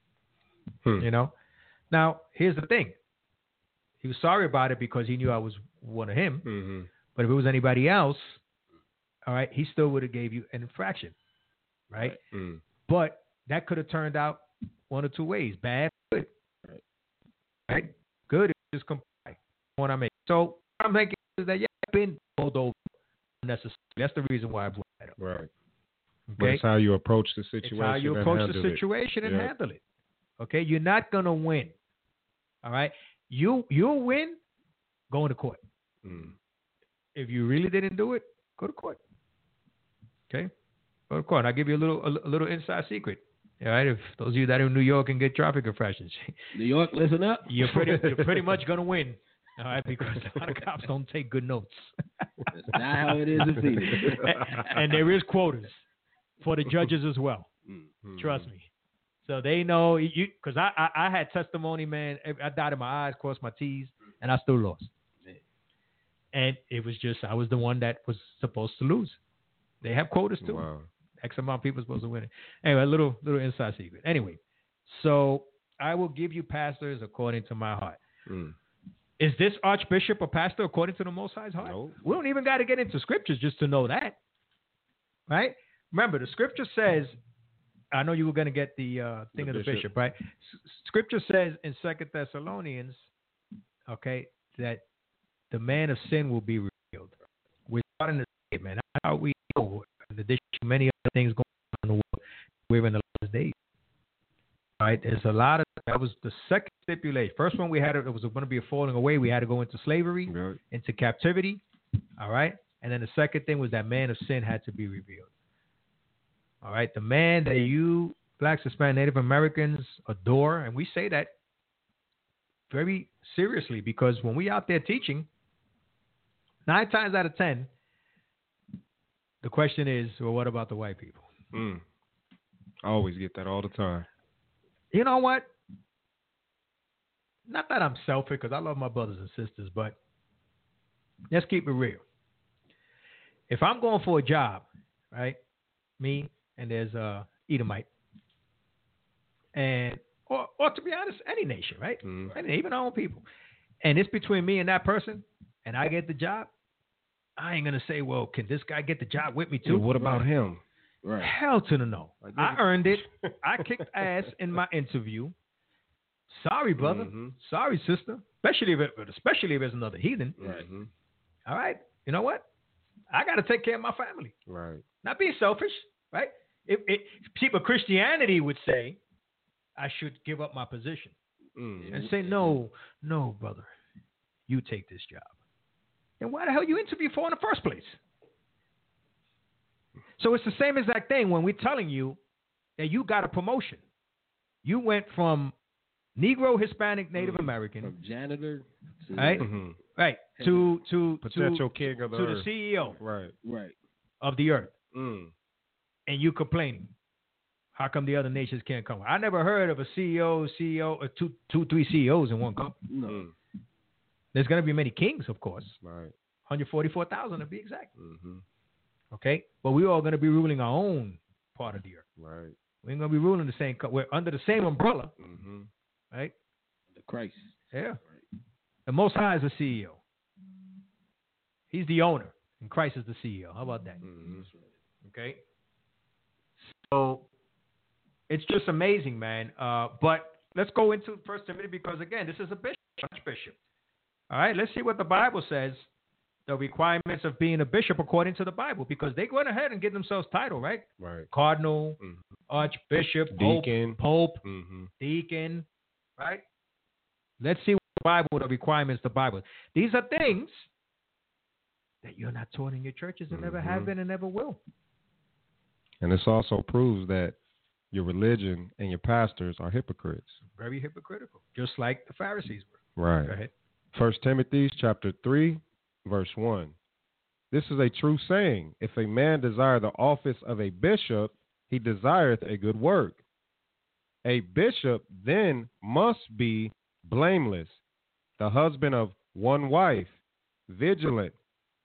S2: Now here's the thing. He was sorry about it because he knew I was one of him.
S3: Mm-hmm.
S2: But if it was anybody else, all right, he still would have gave you an infraction, right?
S3: Mm.
S2: But that could have turned out one or two ways: bad, good. Right? Good is just comply. What I make. So what I'm making is that I've been pulled over unnecessarily. That's the reason why I brought that up.
S3: Right.
S2: Okay.
S3: But it's how you approach the situation.
S2: It's how you approach the situation and
S3: Yep.
S2: handle it. Okay. You're not gonna win. All right. You'll win going to court.
S3: Mm.
S2: If you really didn't do it, go to court. Okay. Go to court. I'll give you a little inside secret. All right. If those of you that are in New York and get traffic infractions,
S4: New York, listen up.
S2: you're pretty much gonna win. All right, because a lot of cops don't take good notes.
S4: That's not how it is in Phoenix.
S2: And there is quotas for the judges as well.
S3: Mm-hmm.
S2: Trust me. So they know you, because I had testimony, man. I dotted my I's, crossed my T's, and I still lost. And it was just I was the one that was supposed to lose. They have quotas too.
S3: Wow.
S2: X amount of people are supposed to win it. Anyway, a little inside secret. Anyway, so I will give you pastors according to my heart.
S3: Mm.
S2: Is this archbishop a pastor according to the Most High's heart?
S3: No.
S2: We don't even got to get into scriptures just to know that. Right? Remember, the scripture says, I know you were going to get the thing of the bishop, right? Scripture says in 2 Thessalonians, okay, that the man of sin will be revealed. We're starting to say, man, how we know, in addition to many other things going on in the world, we're in the last days. All right, there's a lot of, that was the second stipulation. First one we had, it was going to be a falling away. We had to go into slavery,
S3: Right.
S2: into captivity. All right. And then the second thing was that man of sin had to be revealed. All right. The man that you blacks, Hispanic, Native Americans adore. And we say that very seriously because when we out there teaching, 9 times out of 10, the question is, well, what about the white people?
S3: Mm. I always get that all the time.
S2: You know what? Not that I'm selfish because I love my brothers and sisters, but let's keep it real. If I'm going for a job, right, me and there's a Edomite, and or to be honest, any nation, right?
S3: Mm.
S2: Even our own people, and it's between me and that person, and I get the job, I ain't gonna say, well, can this guy get the job with me too?
S3: Yeah, what about him?
S4: Right.
S2: Hell to the no. I earned it. I kicked ass in my interview. Sorry, brother.
S3: Mm-hmm.
S2: Sorry, sister. Especially if it's another heathen.
S3: Right. Mm-hmm.
S2: All right. You know what? I got to take care of my family.
S3: Right.
S2: Not being selfish, right? People Christianity would say I should give up my position and say, no, brother, you take this job. And why the hell you interview for in the first place? So it's the same exact thing when we're telling you that you got a promotion. You went from Negro, Hispanic, Native American,
S4: From janitor to
S2: right, right, to
S3: Potential king of the
S2: to
S3: earth.
S2: the CEO
S3: Right.
S2: of the earth,
S3: Mm.
S2: and you complaining. How come the other nations can't come? I never heard of a CEO, or two, 3 CEOs in one company.
S4: no.
S3: Mm.
S2: There's going to be many kings, of course,
S3: Right.
S2: 144,000 to be exact.
S3: Mm-hmm.
S2: Okay, but we're all going to be ruling our own part of the earth.
S3: Right.
S2: We ain't going to be ruling the same. We're under the same umbrella,
S3: Mm-hmm.
S2: right?
S4: The Christ.
S2: Yeah. The Most High is the CEO. He's the owner, and Christ is the CEO. How about that?
S3: Mm-hmm.
S2: Okay. So it's just amazing, man. But let's go into 1 Timothy because, again, this is a bishop, archbishop. All right, let's see what the Bible says, the requirements of being a bishop according to the Bible, because they went ahead and get themselves title, right?
S3: Right.
S2: Cardinal,
S3: Mm-hmm.
S2: archbishop,
S3: Deacon.
S2: pope,
S3: Mm-hmm.
S2: deacon, right? Let's see what the Bible, the requirements of the Bible. These are things that you're not taught in your churches and never have been and never will.
S3: And this also proves that your religion and your pastors are hypocrites.
S2: Very hypocritical, just like the Pharisees were.
S3: Right.
S2: Go ahead.
S3: 1 Timothy chapter 3, verse 1. This is a true saying. If a man desire the office of a bishop, he desireth a good work. A bishop then must be blameless, the husband of one wife, vigilant,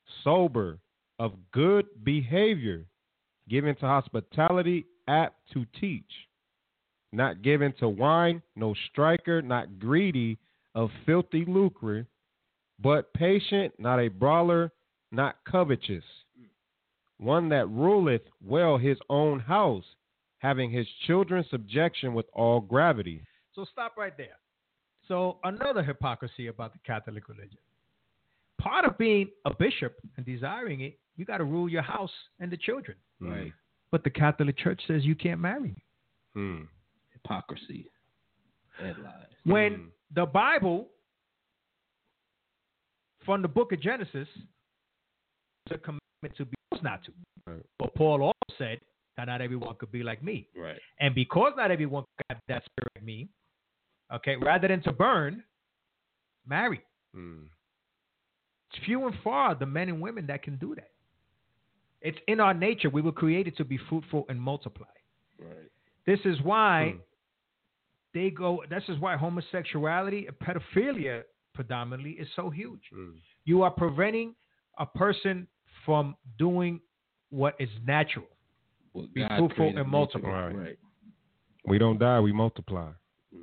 S3: sober, of good behavior, given to hospitality, apt to teach, not given to wine, no striker, not greedy of filthy lucre, but patient, not a brawler, not covetous, one that ruleth well his own house, having his children subjection with all gravity.
S2: So stop right there. So another hypocrisy about the Catholic religion. Part of being a bishop and desiring it, you got to rule your house and the children.
S4: Right.
S2: But the Catholic Church says you can't marry.
S4: Hypocrisy and lies.
S2: When the Bible, from the book of Genesis, is a commandment to be not to.
S3: Right.
S2: But Paul also said that not everyone could be like me.
S4: Right.
S2: And because not everyone could have that spirit like me, okay, rather than to burn, marry. It's few and far the men and women that can do that. It's in our nature. We were created to be fruitful and multiply.
S4: Right.
S2: This is why this is why homosexuality and pedophilia predominantly is so huge. You are preventing a person from doing what is natural.
S4: Well,
S2: be
S4: God
S2: fruitful and multiply.
S3: Right. We don't die, we multiply.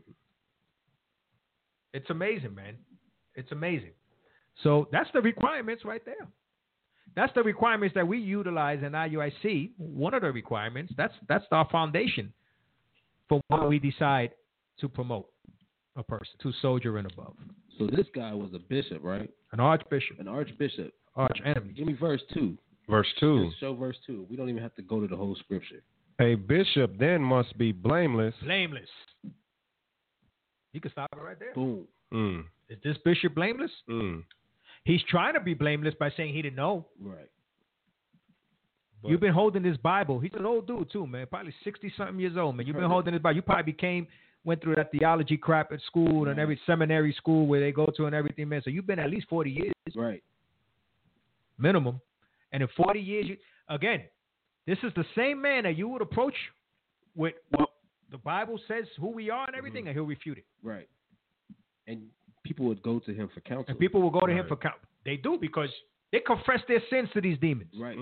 S2: It's amazing, man. It's amazing. So that's the requirements right there. That's the requirements that we utilize in IUIC. One of the requirements. That's our foundation for what we decide to promote a person, to soldier and above.
S4: So this guy was a bishop, right?
S2: An archbishop.
S4: An archbishop.
S2: Arch enemy.
S4: Give me verse 2.
S3: Verse 2.
S4: Just show verse 2. We don't even have to go to the whole scripture.
S3: A bishop then must be blameless.
S2: Blameless. You can stop it right there.
S4: Boom.
S2: Is this bishop blameless? He's trying to be blameless by saying he didn't know.
S4: Right.
S2: But you've been holding this Bible. He's an old dude too, man. Probably 60-something years old, man. You've been holding this Bible. You probably went through that theology crap at school and every seminary school where they go to and everything, man. So you've been at least 40 years.
S4: Right.
S2: Minimum. And in 40 years, again, this is the same man that you would approach with what the Bible says who we are and everything, and he'll refute it.
S4: Right. And people would go to him for counsel.
S2: And people will go to him for counsel. They do, because they confess their sins to these demons.
S4: Right.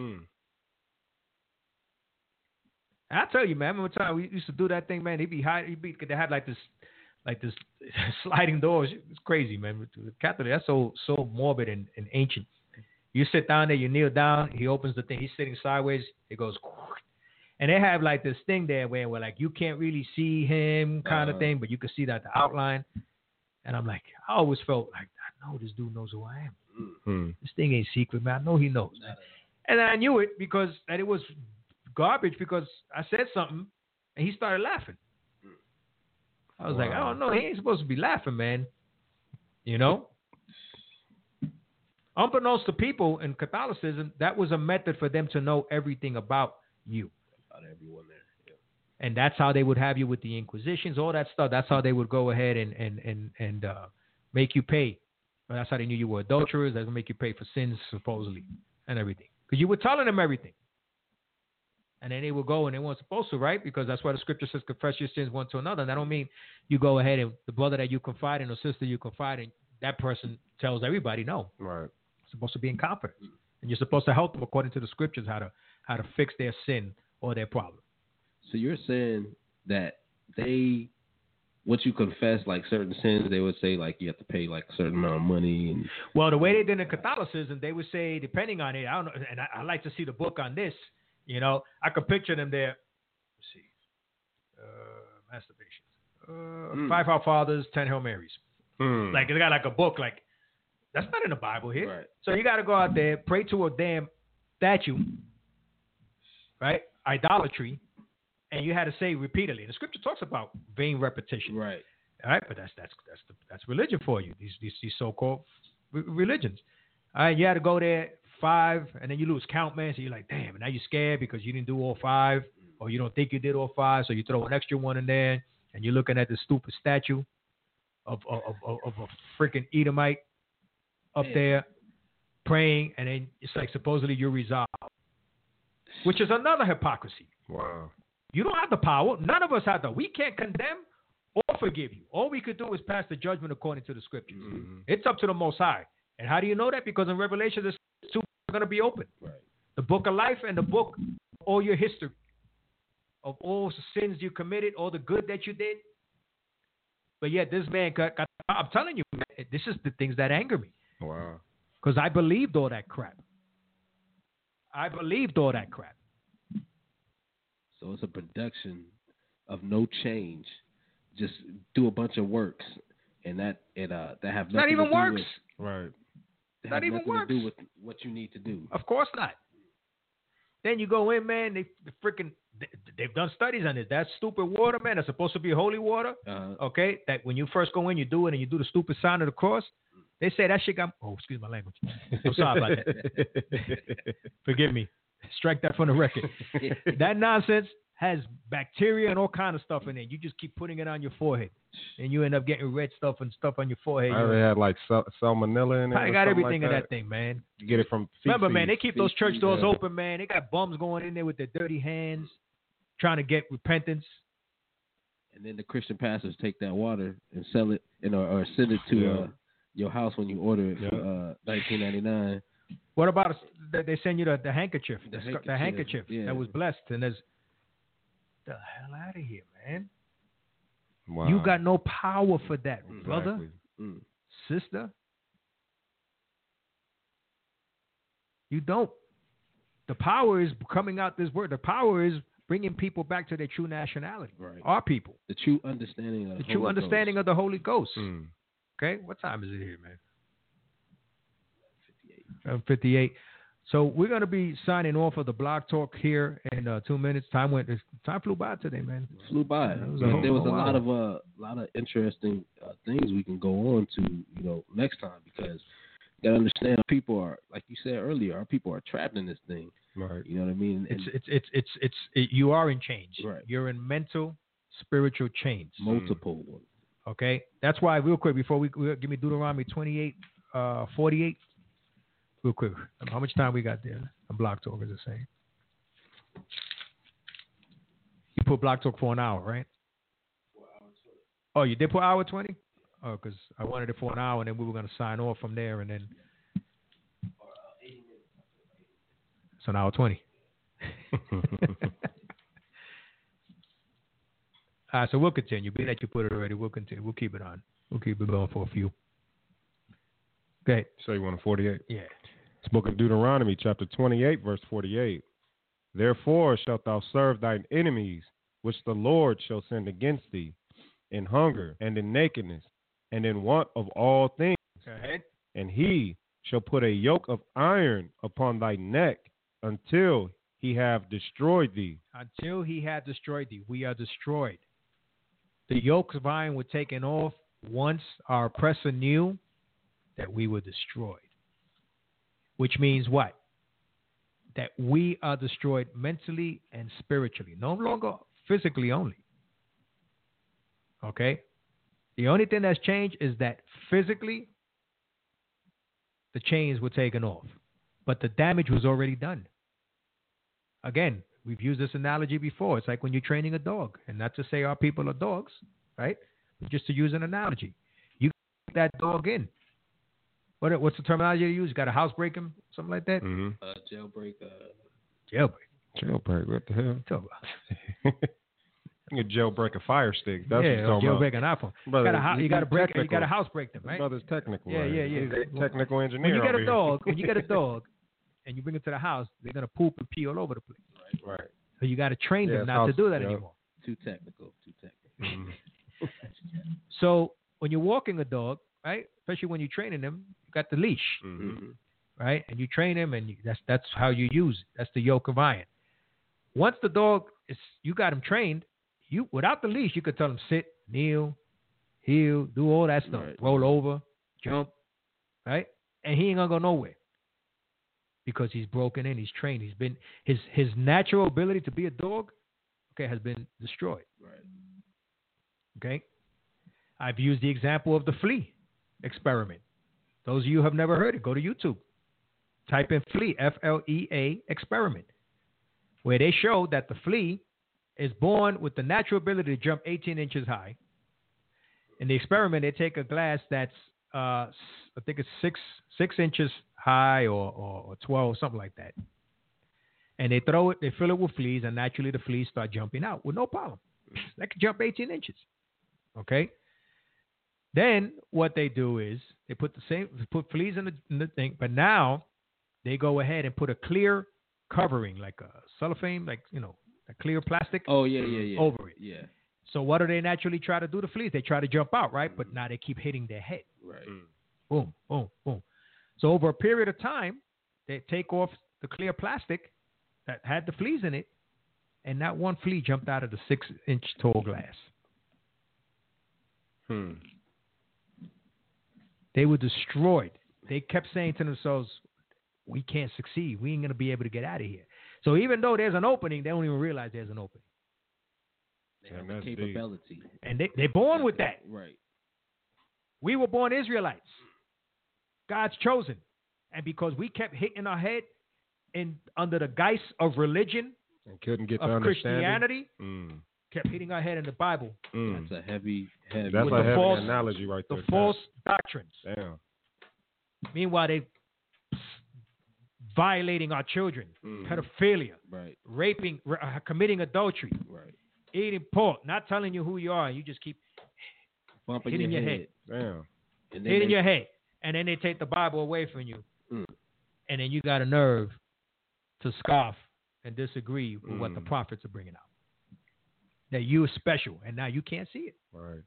S2: I tell you, man, I remember time we used to do that thing, man. They had like this sliding doors. It's crazy, man. The Catholic, that's so morbid and ancient. You sit down there, you kneel down. He opens the thing. He's sitting sideways. It goes, and they have like this thing there where like you can't really see him, kind of thing, but you can see that the outline. And I'm like, I always felt like, I know this dude knows who I am. This thing ain't secret, man. I know he knows. And I knew it because that it was garbage, because I said something and he started laughing. I was like, I don't know. He ain't supposed to be laughing, man. You know? Unbeknownst to people in Catholicism, that was a method for them to know everything about you.
S4: About everyone there. Yeah.
S2: And that's how they would have you with the Inquisitions, all that stuff. That's how they would go ahead and make you pay. Well, that's how they knew you were adulterers. They would make you pay for sins, supposedly, and everything. Because you were telling them everything. And then they would go, and they weren't supposed to, right? Because that's why the scripture says confess your sins one to another. And that don't mean you go ahead and the brother that you confide in or sister you confide in, that person tells everybody no.
S3: Right.
S2: You're supposed to be in confidence. And you're supposed to help them according to the scriptures how to fix their sin or their problem.
S4: So you're saying that once you confess like certain sins, they would say like you have to pay like a certain amount of money. And
S2: well, the way they did in Catholicism, they would say, depending on it, I don't know, and I like to see the book on this. You know, I could picture them there. Let's see. Masturbation. 5 Our Fathers, 10 Hail Marys. Like, they got like a book, like, that's not in the Bible here.
S4: Right.
S2: So you got to go out there, pray to a damn statue, right? Idolatry. And you had to say repeatedly. The scripture talks about vain repetition.
S4: Right.
S2: All right, but that's religion for you, these so-called religions. All right, you had to go there 5, and then you lose count, man. So you're like, damn, and now you're scared because you didn't do all 5, or you don't think you did all 5, so you throw an extra one in there, and you're looking at this stupid statue of a freaking Edomite up there praying, and then it's like supposedly you're resolved, which is another hypocrisy.
S3: Wow.
S2: You don't have the power. None of us have the. We can't condemn or forgive you. All we could do is pass the judgment according to the scriptures. It's up to the Most High. And how do you know that? Because in Revelation, there's 2 going to be open.
S4: Right.
S2: The book of life and the book of all your history, of all the sins you committed, all the good that you did. But yet this man I'm telling you, man, this is the things that anger me.
S3: Wow.
S2: Because I believed all that crap.
S4: So it's a production of no change. Just do a bunch of works, and that have nothing
S2: Not even
S4: to do
S2: works.
S4: with,
S3: Right.
S4: that
S2: Not
S4: have
S2: even
S4: nothing
S2: works.
S4: to do with what you need to do.
S2: Of course not. Then you go in, man. They've done studies on it. That stupid water, man, that's supposed to be holy water. Okay, that when you first go in, you do it, and you do the stupid sign of the cross. They say that shit got. Oh, excuse my language. I'm sorry about that. Forgive me. Strike that from the record. That nonsense has bacteria and all kind of stuff in it. You just keep putting it on your forehead, and you end up getting red stuff and stuff on your forehead.
S3: They had like salmonella in it.
S2: I got everything in that thing, man.
S3: You get it from feces.
S2: Remember, man, they keep those church doors open, man. They got bums going in there with their dirty hands, trying to get repentance.
S4: And then the Christian pastors take that water and sell it, or send it to your house when you order it for $19.99.
S2: What about they send you the handkerchief, the handkerchief that was blessed, and there's the hell out of here, man.
S3: Wow.
S2: You got no power for that, brother, sister. You don't. The power is coming out this word. The power is bringing people back to their true nationality. Right. Our people.
S4: The true understanding of
S2: the Holy Ghost. Okay, what time is it here, man? 58. So we're going to be signing off of the Blog Talk here in 2 minutes. Time flew by today, man.
S4: It flew by. There was a lot of interesting things we can go on to, next time, because you got to understand people are, like you said earlier, our people are trapped in this thing.
S3: Right.
S4: You know what I mean?
S2: You are in chains.
S4: Right.
S2: You're in mental, spiritual chains.
S4: Multiple ones.
S2: Okay. That's why, real quick, before we give me Deuteronomy 28, 48. Real quick, how much time we got there? A Blog Talk is the same. You put Blog Talk for an hour, right? 4 hours 20. Oh, you did put hour 20? Oh, because I wanted it for an hour, and then we were going to sign off from there, and then it's an hour 20. All right, so we'll continue. Being that you put it already, we'll continue. We'll keep it on. We'll keep it going for a few. Okay.
S3: So you want a 48?
S2: Yeah.
S3: It's Book of Deuteronomy, chapter 28, verse 48. Therefore shalt thou serve thine enemies, which the Lord shall send against thee, in hunger and in nakedness and in want of all things.
S2: Okay.
S3: And he shall put a yoke of iron upon thy neck until he have destroyed thee.
S2: Until he had destroyed thee. We are destroyed. The yokes of iron were taken off once our oppressor knew that we were destroyed. Which means what? That we are destroyed mentally and spiritually. No longer physically only. Okay? The only thing that's changed is that physically the chains were taken off. But the damage was already done. Again, we've used this analogy before. It's like when you're training a dog. And not to say our people are dogs, right? But just to use an analogy. You get that dog in. What's the terminology you use? You got to housebreak him? Something like that?
S3: Mm-hmm.
S4: Jailbreak.
S3: Jailbreak. What the hell?
S2: Talk about.
S3: You jailbreak a fire stick. That's what you're talking
S2: jailbreak an iPhone.
S3: Brother,
S2: you got to break. You got to housebreak them, right?
S3: Brother's technical.
S2: Yeah.
S3: He's a technical engineer.
S2: When you get a dog, and you bring it to the house, they're gonna poop and pee all over the place.
S3: Right.
S2: So you got to train them not to do that anymore.
S4: Too technical.
S3: Mm-hmm.
S2: So when you're walking a dog, right, especially when you're training them, you got the leash, right, and you train him, and that's how you use it. That's the yoke of iron. Once the dog you got him trained, you without the leash, you could tell him sit, kneel, heel, do all that stuff, roll over, jump, right, and he ain't gonna go nowhere. Because he's broken in, he's trained, he's been his natural ability to be a dog, has been destroyed.
S4: Right.
S2: Okay. I've used the example of the flea experiment. Those of you who have never heard it, go to YouTube. Type in flea, FLEA experiment, where they show that the flea is born with the natural ability to jump 18 inches high. In the experiment, they take a glass that's I think it's six inches high or 12, something like that. And they throw it, they fill it with fleas, and naturally the fleas start jumping out with no problem. They can jump 18 inches. Okay. Then what they do is they put fleas in the thing, but now they go ahead and put a clear covering, like a cellophane, like, you know, a clear plastic.
S4: Oh, yeah.
S2: Over it.
S4: Yeah.
S2: So what do they naturally try to do to fleas? They try to jump out, right? But now they keep hitting their head.
S4: Right.
S2: Boom, boom, boom. So over a period of time, they take off the clear plastic that had the fleas in it, and not one flea jumped out of the 6-inch tall glass. They were destroyed. They kept saying to themselves, we can't succeed. We ain't going to be able to get out of here. So even though there's an opening, they don't even realize there's an opening.
S4: They have the capability.
S2: And they're born with that.
S4: Right.
S2: We were born Israelites. God's chosen. And because we kept hitting our head under the guise of religion,
S3: and couldn't get
S2: of
S3: the
S2: Christianity, kept hitting our head in the Bible.
S4: That's a heavy.
S3: That's a heavy analogy right there.
S2: The false doctrines.
S3: Damn.
S2: Meanwhile, they violating our children, pedophilia,
S4: right,
S2: raping, committing adultery,
S4: right,
S2: eating pork, not telling you who you are, and you just keep
S4: bumping
S2: hitting your head.
S3: Damn.
S2: Hitting your head. And then they take the Bible away from you. And then you got a nerve to scoff and disagree with what the prophets are bringing out. That you are special, and now you can't see it.
S3: Right.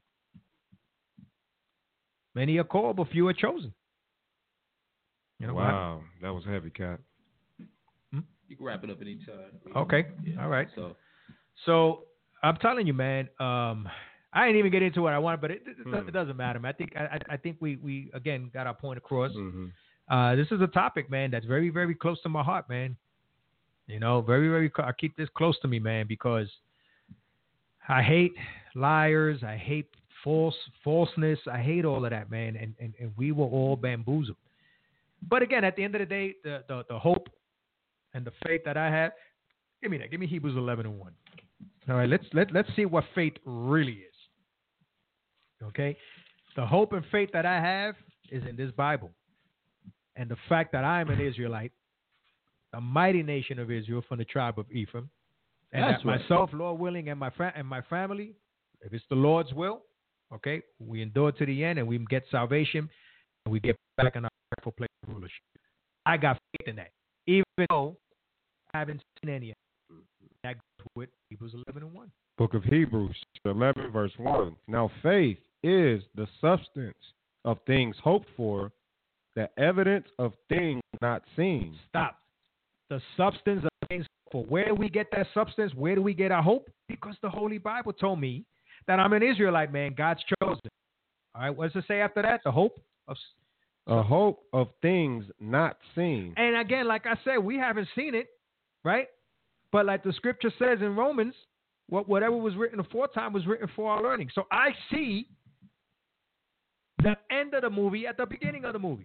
S2: Many are called, but few are chosen. You know,
S3: wow, that was heavy, Cap.
S4: You can wrap it up anytime.
S2: Okay, all right. So I'm telling you, man. I didn't even get into what I wanted, but it doesn't matter, man. I think we again got our point across. This is a topic, man, that's very, very close to my heart, man. You know, very, very. I keep this close to me, man, because I hate liars. I hate falseness. I hate all of that, man. And we were all bamboozled. But again, at the end of the day, the hope and the faith that I have. Give me that. Give me Hebrews 11:1. All right, let's see what faith really is. Okay, the hope and faith that I have is in this Bible, and the fact that I am an Israelite, a mighty nation of Israel from the tribe of Ephraim, and
S4: That's
S2: that myself, Lord willing, and my family, if it's the Lord's will, okay, we endure to the end, and we get salvation, and we get back in our rightful place of rulership. I got faith in that, even though I haven't seen any of it. That goes with Hebrews 11:1.
S3: Book of Hebrews 11 verse 1. Now faith is the substance of things hoped for, the evidence of things not seen.
S2: Stop. The substance of things for. Where do we get that substance? Where do we get our hope? Because the Holy Bible told me that I'm an Israelite, man. God's chosen. All right. What does it say after that? The hope of.
S3: A hope of things not seen.
S2: And again, like I said, we haven't seen it, right? But like the scripture says in Romans, whatever was written aforetime was written for our learning. So I see the end of the movie at the beginning of the movie.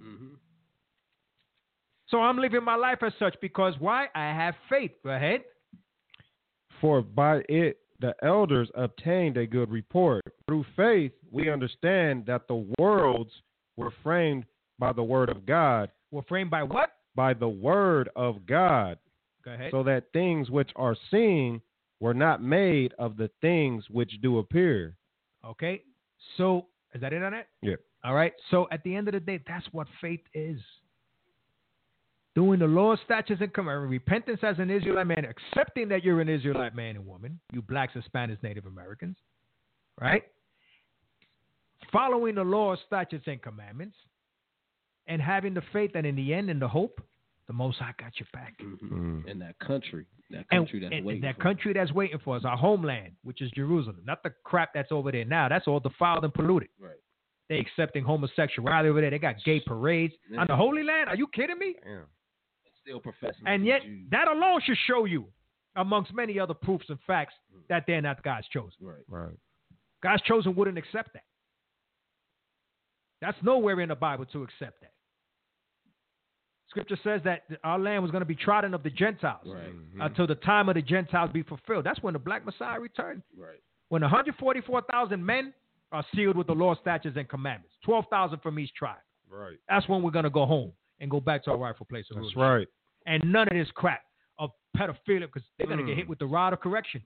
S2: So I'm living my life as such because why? I have faith. Go ahead.
S3: For by it the elders obtained a good report. Through faith we understand that the worlds were framed by the word of God.
S2: Were framed by what?
S3: By the word of God.
S2: Go ahead.
S3: So that things which are seen were not made of the things which do appear.
S2: Okay. So is that it on it?
S3: Yeah.
S2: All right. So at the end of the day, that's what faith is. Doing the Lord's statutes and commandments, repentance as an Israelite man, accepting that you're an Israelite man and woman, you blacks, Hispanics, Native Americans, right? Following the Lord's statutes and commandments, and having the faith that in the end and the hope, the Most High got your back.
S4: In that country that's waiting.
S2: That country that's waiting for us, our homeland, which is Jerusalem, not the crap that's over there now. That's all defiled and polluted.
S4: Right.
S2: They accepting homosexuality over there. They got gay parades on the Holy Land. Are you kidding me?
S3: Yeah.
S4: Still professing.
S2: And yet, that alone should show you, amongst many other proofs and facts, that they're not God's chosen.
S3: Right.
S2: God's chosen wouldn't accept that. That's nowhere in the Bible to accept that. Scripture says that our land was going to be trodden of the Gentiles until the time of the Gentiles be fulfilled. That's when the Black Messiah returned.
S4: Right.
S2: When 144,000 men are sealed with the law, statutes, and commandments. 12,000 from each tribe.
S3: Right.
S2: That's when we're going to go home and go back to our rightful place of
S3: That's
S2: rulership.
S3: right.
S2: And none of this crap of pedophilia, because they're going to get hit with the rod of correction.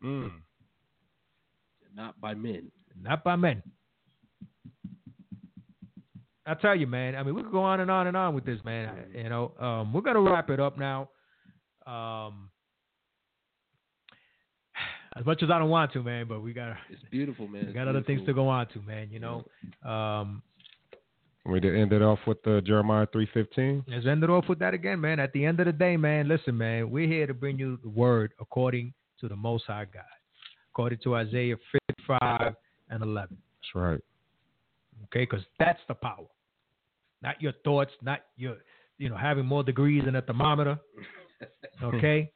S4: Not by men.
S2: Not by men. I tell you, man. I mean, we could go on and on and on with this, man. We're going to wrap it up now. As much as I don't want to, man, but we got.
S4: It's beautiful, man.
S2: We got other things to go on to, man.
S3: We did end it off with Jeremiah 3:15.
S2: Let's end it off with that again, man. At the end of the day, man, listen, man, we're here to bring you the word according to the Most High God, according to Isaiah 55:11.
S3: That's right.
S2: Okay, because that's the power, not your thoughts, not your, having more degrees than a thermometer. Okay,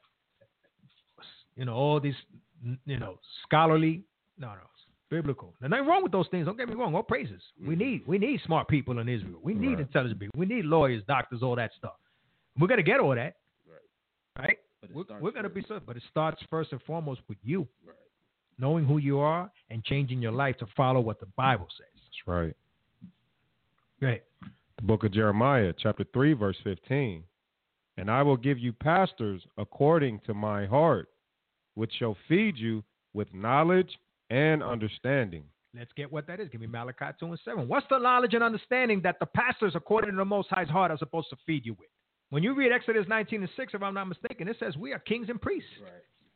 S2: all these, scholarly, no, biblical. There's nothing wrong with those things. Don't get me wrong. All praises. We need smart people in Israel. We need intelligent people. We need lawyers, doctors, all that stuff. We're gonna get all that, right? We're gonna be so. But it starts first and foremost with you, knowing who you are and changing your life to follow what the Bible says.
S3: That's right.
S2: Right.
S3: The book of Jeremiah, chapter 3, verse 15. And I will give you pastors according to my heart, which shall feed you with knowledge and understanding.
S2: Let's get what that is. Give me Malachi 2:7. What's the knowledge and understanding that the pastors, according to the Most High's heart, are supposed to feed you with? When you read Exodus 19:6, if I'm not mistaken, it says we are kings and priests.
S4: Right.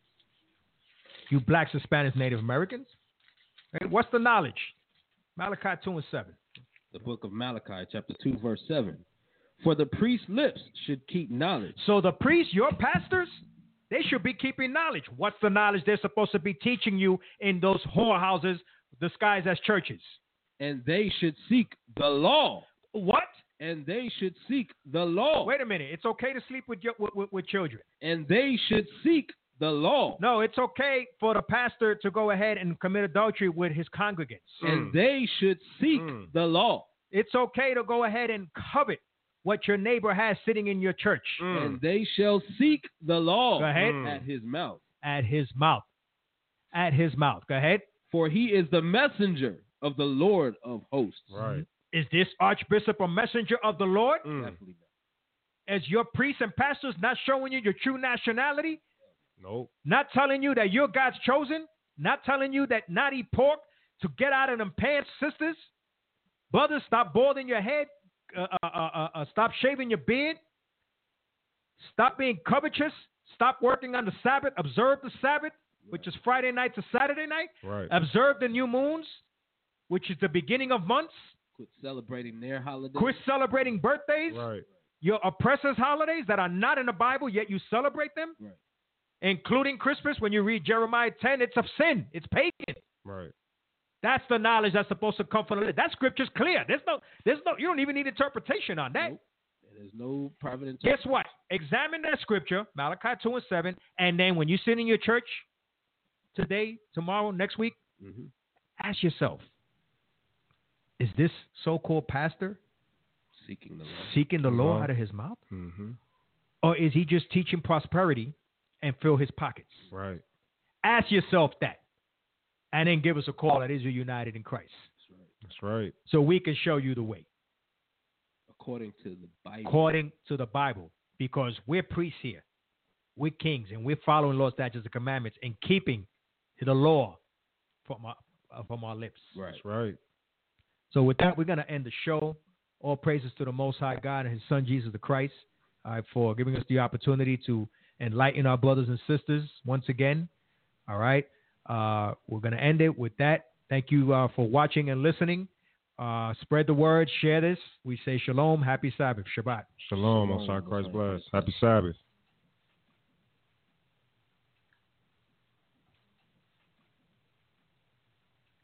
S2: You blacks, Hispanics, Native Americans. Right? What's the knowledge? Malachi 2:7.
S4: The book of Malachi, chapter 2, verse 7. For the priest's lips should keep knowledge.
S2: So the priests, your pastors, they should be keeping knowledge. What's the knowledge they're supposed to be teaching you in those whorehouses disguised as churches?
S4: And they should seek the law.
S2: What?
S4: And they should seek the law.
S2: Wait a minute. It's okay to sleep with children.
S4: And they should seek the law.
S2: No, it's okay for the pastor to go ahead and commit adultery with his congregants.
S4: And they should seek the law.
S2: It's okay to go ahead and covet what your neighbor has sitting in your church.
S4: And they shall seek the law.
S2: Go ahead.
S4: At his mouth.
S2: At his mouth. At his mouth. Go ahead.
S4: For he is the messenger of the Lord of hosts.
S3: Right.
S2: Is this archbishop a messenger of the Lord?
S4: Definitely not.
S2: Is your priests and pastors not showing you your true nationality?
S3: Nope.
S2: Not telling you that you're God's chosen? Not telling you that not eat pork to get out of them pants, sisters? Brothers, stop balding your head. Stop shaving your beard. Stop being covetous. Stop working on the Sabbath. Observe the Sabbath, which is Friday night to Saturday night.
S3: Right.
S2: Observe the new moons, which is the beginning of months.
S4: Quit celebrating their holidays.
S2: Quit celebrating birthdays.
S3: Right.
S2: Your oppressors' holidays that are not in the Bible, yet you celebrate them.
S4: Right.
S2: Including Christmas. When you read Jeremiah 10, it's of sin. It's pagan.
S3: Right.
S2: That's the knowledge that's supposed to come from the Lord. That scripture's clear. There's no, you don't even need interpretation on that.
S4: Nope. There's no private interpretation.
S2: Guess what? Examine that scripture, Malachi 2:7, and then when you sit in your church today, tomorrow, next week, ask yourself, is this so-called pastor seeking the law out of his mouth? Or is he just teaching prosperity and fill his pockets?
S3: Right.
S2: Ask yourself that. And then give us a call at Israel United in Christ.
S3: That's right.
S2: So we can show you the way.
S4: According to the Bible.
S2: According to the Bible. Because we're priests here. We're kings. And we're following law, statutes, and commandments and keeping the law from our lips.
S4: Right.
S3: That's right.
S2: So with that, we're going to end the show. All praises to the Most High God and His Son, Jesus the Christ, for giving us the opportunity to enlighten our brothers and sisters once again. All right. We're going to end it with that. Thank you for watching and listening. Spread the word. Share this. We say shalom. Happy Sabbath. Shabbat.
S3: Shalom. Most High Christ bless. Happy Sabbath.